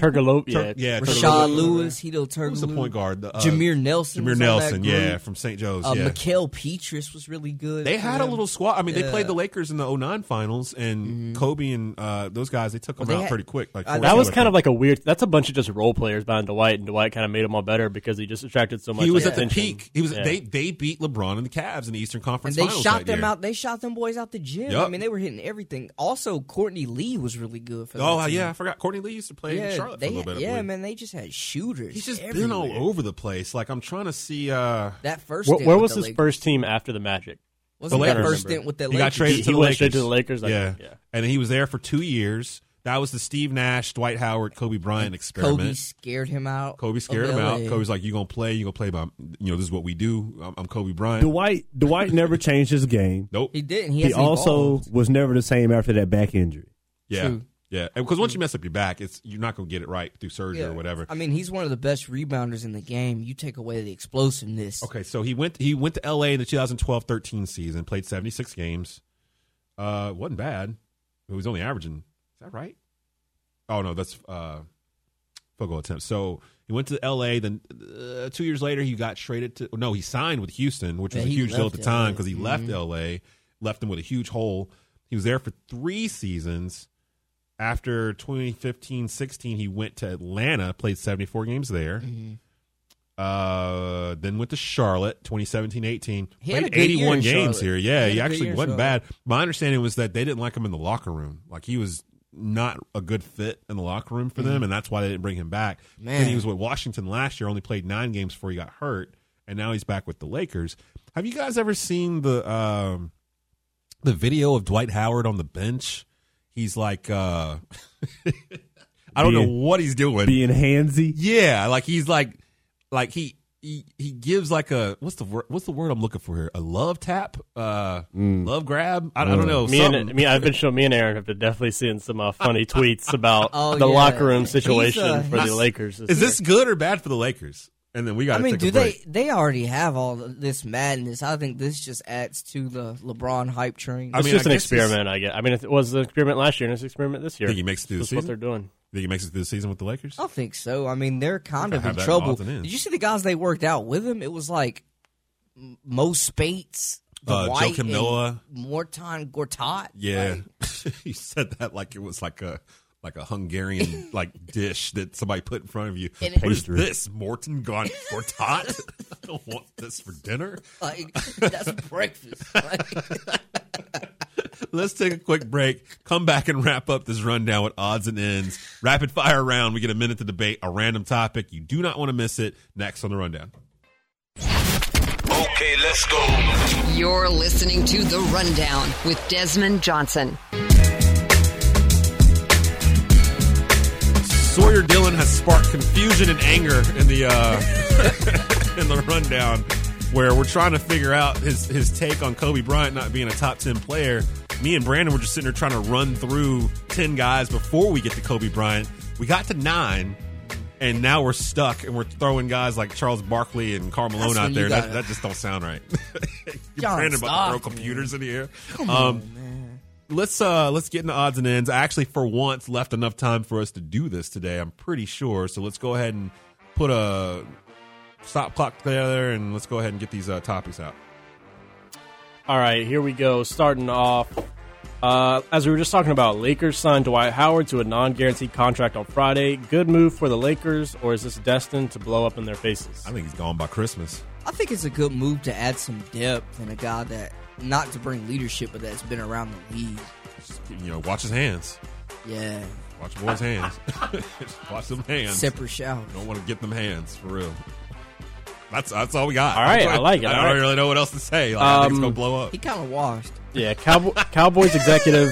Rashad Lewis, Hedo Turkoglu. Who's the point guard? Jameer Nelson. From St. Joe's. Mikael Petrus was really good. They had a little squad. I mean, they played the Lakers in the 2009 finals, and Kobe and those guys, they took them out pretty quick. That was kind of like a weird. That's a bunch of just role players behind Dwight, and Dwight kind of made them all better because he just attracted so much. He was at attention. the peak. He was. They beat LeBron and the Cavs in the Eastern Conference and they finals. shot them out. They shot them boys out the gym. Yep. I mean, they were hitting everything. Also, Courtney Lee was really good for them. Oh yeah, I forgot. Courtney Lee used to play in Charlotte for a little bit. Yeah, man, they just had shooters. He's just everywhere. been all over the place. Like, I'm trying to see. That first. Where was his first team after the Magic? Wasn't that first stint with the Lakers? He got traded to the went Lakers. straight to the Lakers. Yeah, and he was there for 2 years. That was the Steve Nash, Dwight Howard, Kobe Bryant experiment. Kobe scared him out. Kobe's like, "You gonna play? You gonna play by? This is what we do. I'm Kobe Bryant." Dwight never changed his game. Nope, he didn't. He also was never the same after that back injury. Yeah. True. Yeah, because once you mess up your back, you're not going to get it right through surgery or whatever. I mean, he's one of the best rebounders in the game. You take away the explosiveness. Okay, so he went to L.A. in the 2012-13 season, played 76 games. Wasn't bad. He was only averaging. Is that right? Oh, no, that's field goal attempts. So he went to L.A., then 2 years later he got traded to – no, he signed with Houston, which was a huge deal at the time because he left L.A., left them with a huge hole. He was there for 3 seasons. After 2015-16, he went to Atlanta, played 74 games there. Then went to Charlotte, 2017-18. Played 81 games here. Yeah, he actually wasn't bad. My understanding was that they didn't like him in the locker room. Like, he was not a good fit in the locker room for them, and that's why they didn't bring him back. Then he was with Washington last year, only played 9 games before he got hurt, and now he's back with the Lakers. Have you guys ever seen the video of Dwight Howard on the bench? He's like, I don't know what he's doing. Being handsy? Yeah, like he's like he gives like a what's the word I'm looking for here? A love tap, love grab. I don't know. I've been showing me and Aaron have been definitely seeing some funny tweets about the locker room situation for the Lakers. Is this good or bad for the Lakers? And then we got to take a break. They already have all this madness. I think this just adds to the LeBron hype train. It's just an experiment, I guess. I mean, it was an experiment last year, and it's an experiment this year. Think he makes it through the season? That's what they're doing. Think he makes it through the season with the Lakers? I think so. I mean, they're kind of in trouble. Did you see the guys they worked out with him? It was like Mo Spates, Joakim Noah, Morton Gortat. Yeah, he said that like it was like a Hungarian dish that somebody put in front of you. What is this, Morton Gortat? I don't want this for dinner. That's breakfast. Let's take a quick break. Come back and wrap up this rundown with odds and ends. Rapid fire round. We get a minute to debate a random topic. You do not want to miss it. Next on the rundown. Okay, let's go. You're listening to The Rundown with Desmond Johnson. Sawyer Dillon has sparked confusion and anger in the in the rundown, where we're trying to figure out his take on Kobe Bryant not being a top 10 player. Me and Brandon were just sitting there trying to run through 10 guys before we get to Kobe Bryant. We got to 9, and now we're stuck, and we're throwing guys like Charles Barkley and Karl Malone out there. That just don't sound right. Brandon about to throw computers in the air. Come on, man. Let's get into odds and ends. I actually, for once, left enough time for us to do this today. I'm pretty sure. So let's go ahead and put a stop clock together, and let's go ahead and get these topics out. All right, here we go. Starting off, as we were just talking about, Lakers signed Dwight Howard to a non-guaranteed contract on Friday. Good move for the Lakers, or is this destined to blow up in their faces? I think he's gone by Christmas. I think it's a good move to add some depth and a guy that, not to bring leadership, but that's been around the league. Watch his hands. Yeah. Watch the boys' hands. Watch them hands. Separate shower. You don't want to get them hands, for real. That's all we got. All right, I like it. I don't really know what else to say. I think it's going to blow up. He kind of washed. Yeah, Cowboys executive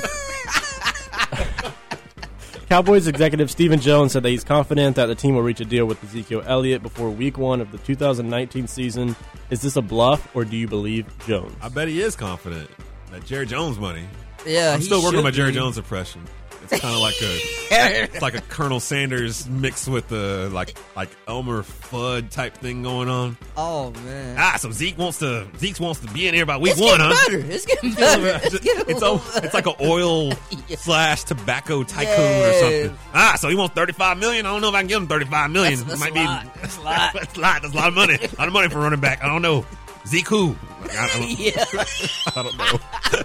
Stephen Jones said that he's confident that the team will reach a deal with Ezekiel Elliott before Week 1 of the 2019 season. Is this a bluff, or do you believe Jones? I bet he is confident. That Jerry Jones money. Yeah, I'm still working on my Jerry Jones impression. It's kind of like a Colonel Sanders mixed with a like Elmer Fudd type thing going on. Oh man! So Zeke wants to be in here by week 1, huh? It's getting better. It's like an oil / tobacco tycoon or something. So he wants $35 million. I don't know if I can give him $35 million. That's Might a lot. That's a lot. That's a lot of money. A lot of money for running back. I don't know. Zeke who? I don't know.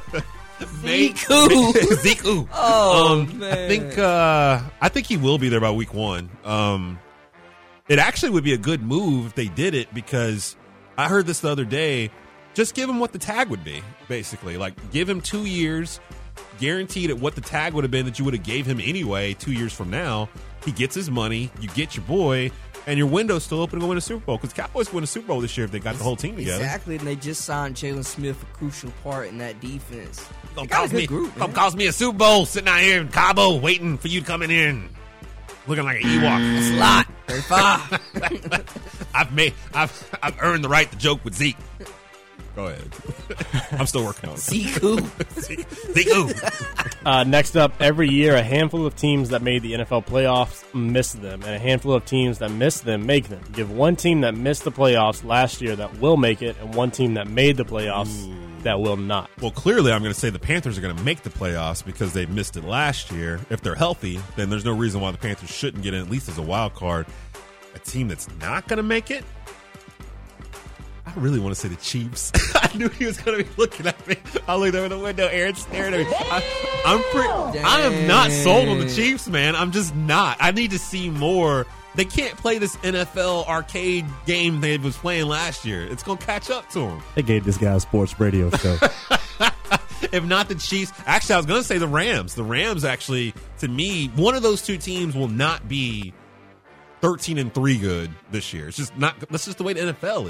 Ziku. Oh man! I think he will be there by week 1. It actually would be a good move if they did it, because I heard this the other day. Just give him what the tag would be, basically. Like, give him 2 years, guaranteed at what the tag would have been that you would have gave him anyway 2 years from now. He gets his money, you get your boy, and your window's still open to go win a Super Bowl, because Cowboys win a Super Bowl this year if they got the whole team together. Exactly, and they just signed Jalen Smith, a crucial part in that defense. Come cost me a Super Bowl sitting out here in Cabo waiting for you to come in here and looking like an Ewok. That's a lot. I've earned the right to joke with Zeke. Go ahead. I'm still working on it. Ziku. Next up, every year a handful of teams that made the NFL playoffs miss them, and a handful of teams that miss them make them. Give one team that missed the playoffs last year that will make it, and one team that made the playoffs that will not. Well, clearly I'm going to say the Panthers are going to make the playoffs because they missed it last year. If they're healthy, then there's no reason why the Panthers shouldn't get in, at least as a wild card. A team that's not going to make it, I really want to say the Chiefs. I knew he was going to be looking at me. I looked over the window. Aaron's staring at me. I am not sold on the Chiefs, man. I'm just not. I need to see more. They can't play this NFL arcade game they was playing last year. It's going to catch up to them. They gave this guy a sports radio show. If not the Chiefs. Actually, I was going to say the Rams. The Rams, actually, to me, one of those two teams will not be 13-3 good this year. It's just not. That's just the way the NFL is.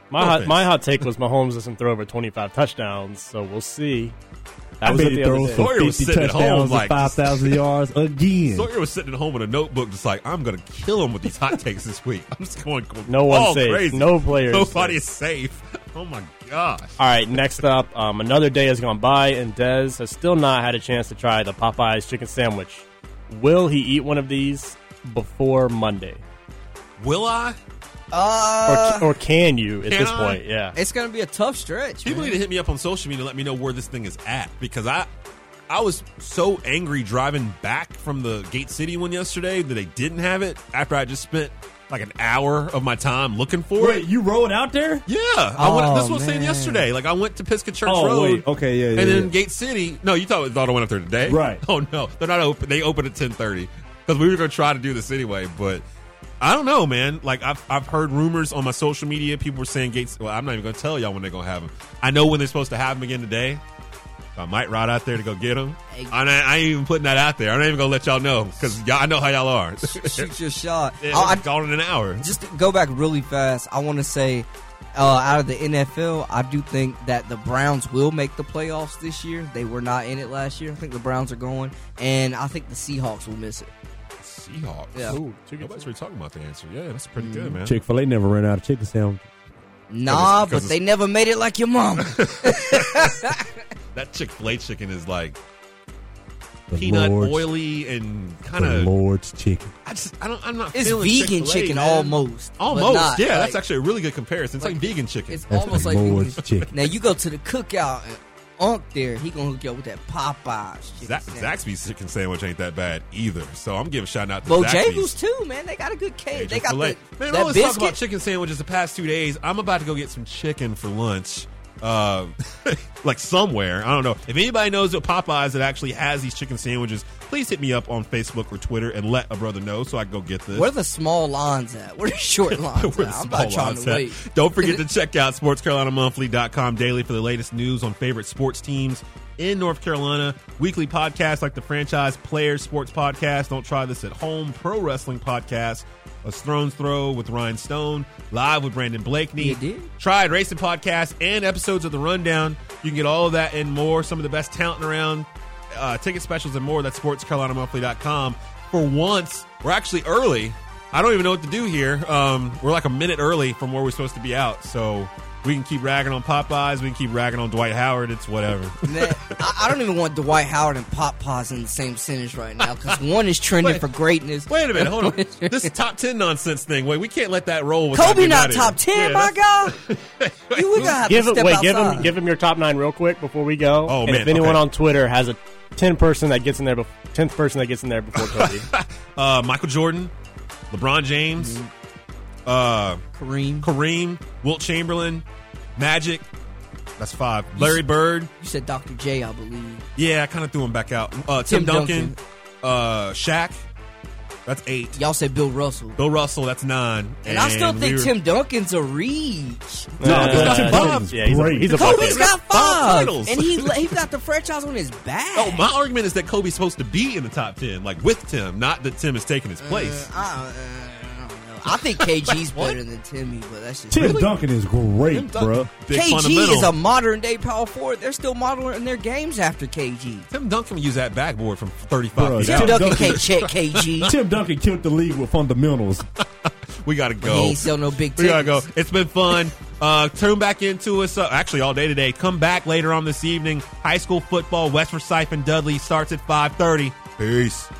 My hot take was Mahomes doesn't throw over 25 touchdowns, so we'll see. That was he throws for 50 touchdowns and 5,000 yards again. Sawyer was sitting at home with a notebook, just like, I'm going to kill him with these hot takes this week. I'm just going no one's safe. Crazy. No players. Nobody is safe. Oh, my gosh. All right, next up, another day has gone by, and Dez has still not had a chance to try the Popeyes chicken sandwich. Will he eat one of these before Monday? Will I? Or can you at this point? Yeah, it's going to be a tough stretch. People need to hit me up on social media and let me know where this thing is at, because I was so angry driving back from the Gate City one yesterday that they didn't have it after I just spent like an hour of my time looking for it. Wait, you rode out there? Yeah, I went. This was what I was saying yesterday. Like I went to Pisgah Church Road. Wait. Okay, yeah. And then Gate City. No, you thought I went up there today, right? Oh no, they're not open. They open at 10:30 because we were going to try to do this anyway, but. I don't know, man. Like I've heard rumors on my social media. People were saying Gates. Well, I'm not even going to tell y'all when they're going to have them. I know when they're supposed to have them again today. So I might ride out there to go get them. I ain't even putting that out there. I'm not even going to let y'all know because I know how y'all are. Shoot your shot. Yeah, gone in an hour. Just to go back really fast, I want to say out of the NFL, I do think that the Browns will make the playoffs this year. They were not in it last year. I think the Browns are going, and I think the Seahawks will miss it. Seahawks. Yeah. Ooh, nobody's really talking about the answer. Yeah, that's pretty good, man. Chick-fil-A never ran out of chicken sandwich. Nah, but they never made it like your mom. That Chick-fil-A chicken is like peanut oily and kind of Lord's chicken. I'm not. It's feeling vegan Chick-fil-A, chicken man. almost. Not, yeah, that's actually a really good comparison. It's like vegan chicken. It's almost like Lord's vegan. chicken. Now you go to the cookout and Unc there, he gonna hook you up with that Popeyes chicken Zaxby's chicken sandwich ain't that bad either. So I'm giving a shout out to Bojangles too, man. They got a good cake. They got man, that I always biscuit. talk about chicken sandwiches the past 2 days. I'm about to go get some chicken for lunch. Like somewhere. I don't know. If anybody knows what Popeyes that actually has these chicken sandwiches, please hit me up on Facebook or Twitter and let a brother know so I can go get this. Where are the small lines at? Where are the short lines at? I'm not trying to wait. Don't forget to check out SportsCarolinaMonthly.com daily for the latest news on favorite sports teams in North Carolina. Weekly podcasts like the Franchise Players Sports Podcast, Don't Try This at Home, Pro Wrestling Podcast, A Throne's Throw with Ryan Stone, Live with Brandon Blakeney, Tried Racing Podcast, and episodes of The Rundown. You can get all of that and more. Some of the best talent around, ticket specials and more. That's SportsCarolinaMonthly.com. For once, we're actually early. I don't even know what to do here. We're like a minute early from where we're supposed to be out, so we can keep ragging on Popeyes. We can keep ragging on Dwight Howard. It's whatever. Man, I don't even want Dwight Howard and Popeyes in the same sentence right now because one is trending for greatness. Wait a minute. Hold on. This is top 10 nonsense thing. Wait, we can't let that roll. Kobe not top 10, my guy. We got to step outside. Give him your top 9 real quick before we go. Oh, and man. If anyone on Twitter has a 10th person that gets in there before Kobe. Michael Jordan, LeBron James, Kareem, Wilt Chamberlain, Magic. That's 5. Larry Bird. You said Dr. J, I believe. Yeah, I kind of threw him back out. Tim Duncan. Shaq. That's 8. Y'all said Bill Russell. Bill Russell, that's 9. And I still think Tim Duncan's a reach. No, he's got 5. Yeah, he's a Kobe's got 5. titles. And he got the franchise on his back. Oh, my argument is that Kobe's supposed to be in the top 10, like with Tim, not that Tim is taking his place. I think KG's better than Timmy, but that's just Tim Duncan is great, bro. KG is a modern day power forward. They're still modeling their games after KG. Tim Duncan use that backboard from 35 feet Tim Duncan can't check KG. Tim Duncan killed the league with fundamentals. We got to go. He ain't sell no big tickets. We got to go. It's been fun. Tune back into us, actually all day today. Come back later on this evening. High school football, West Forsyth and Dudley starts at 5:30. Peace.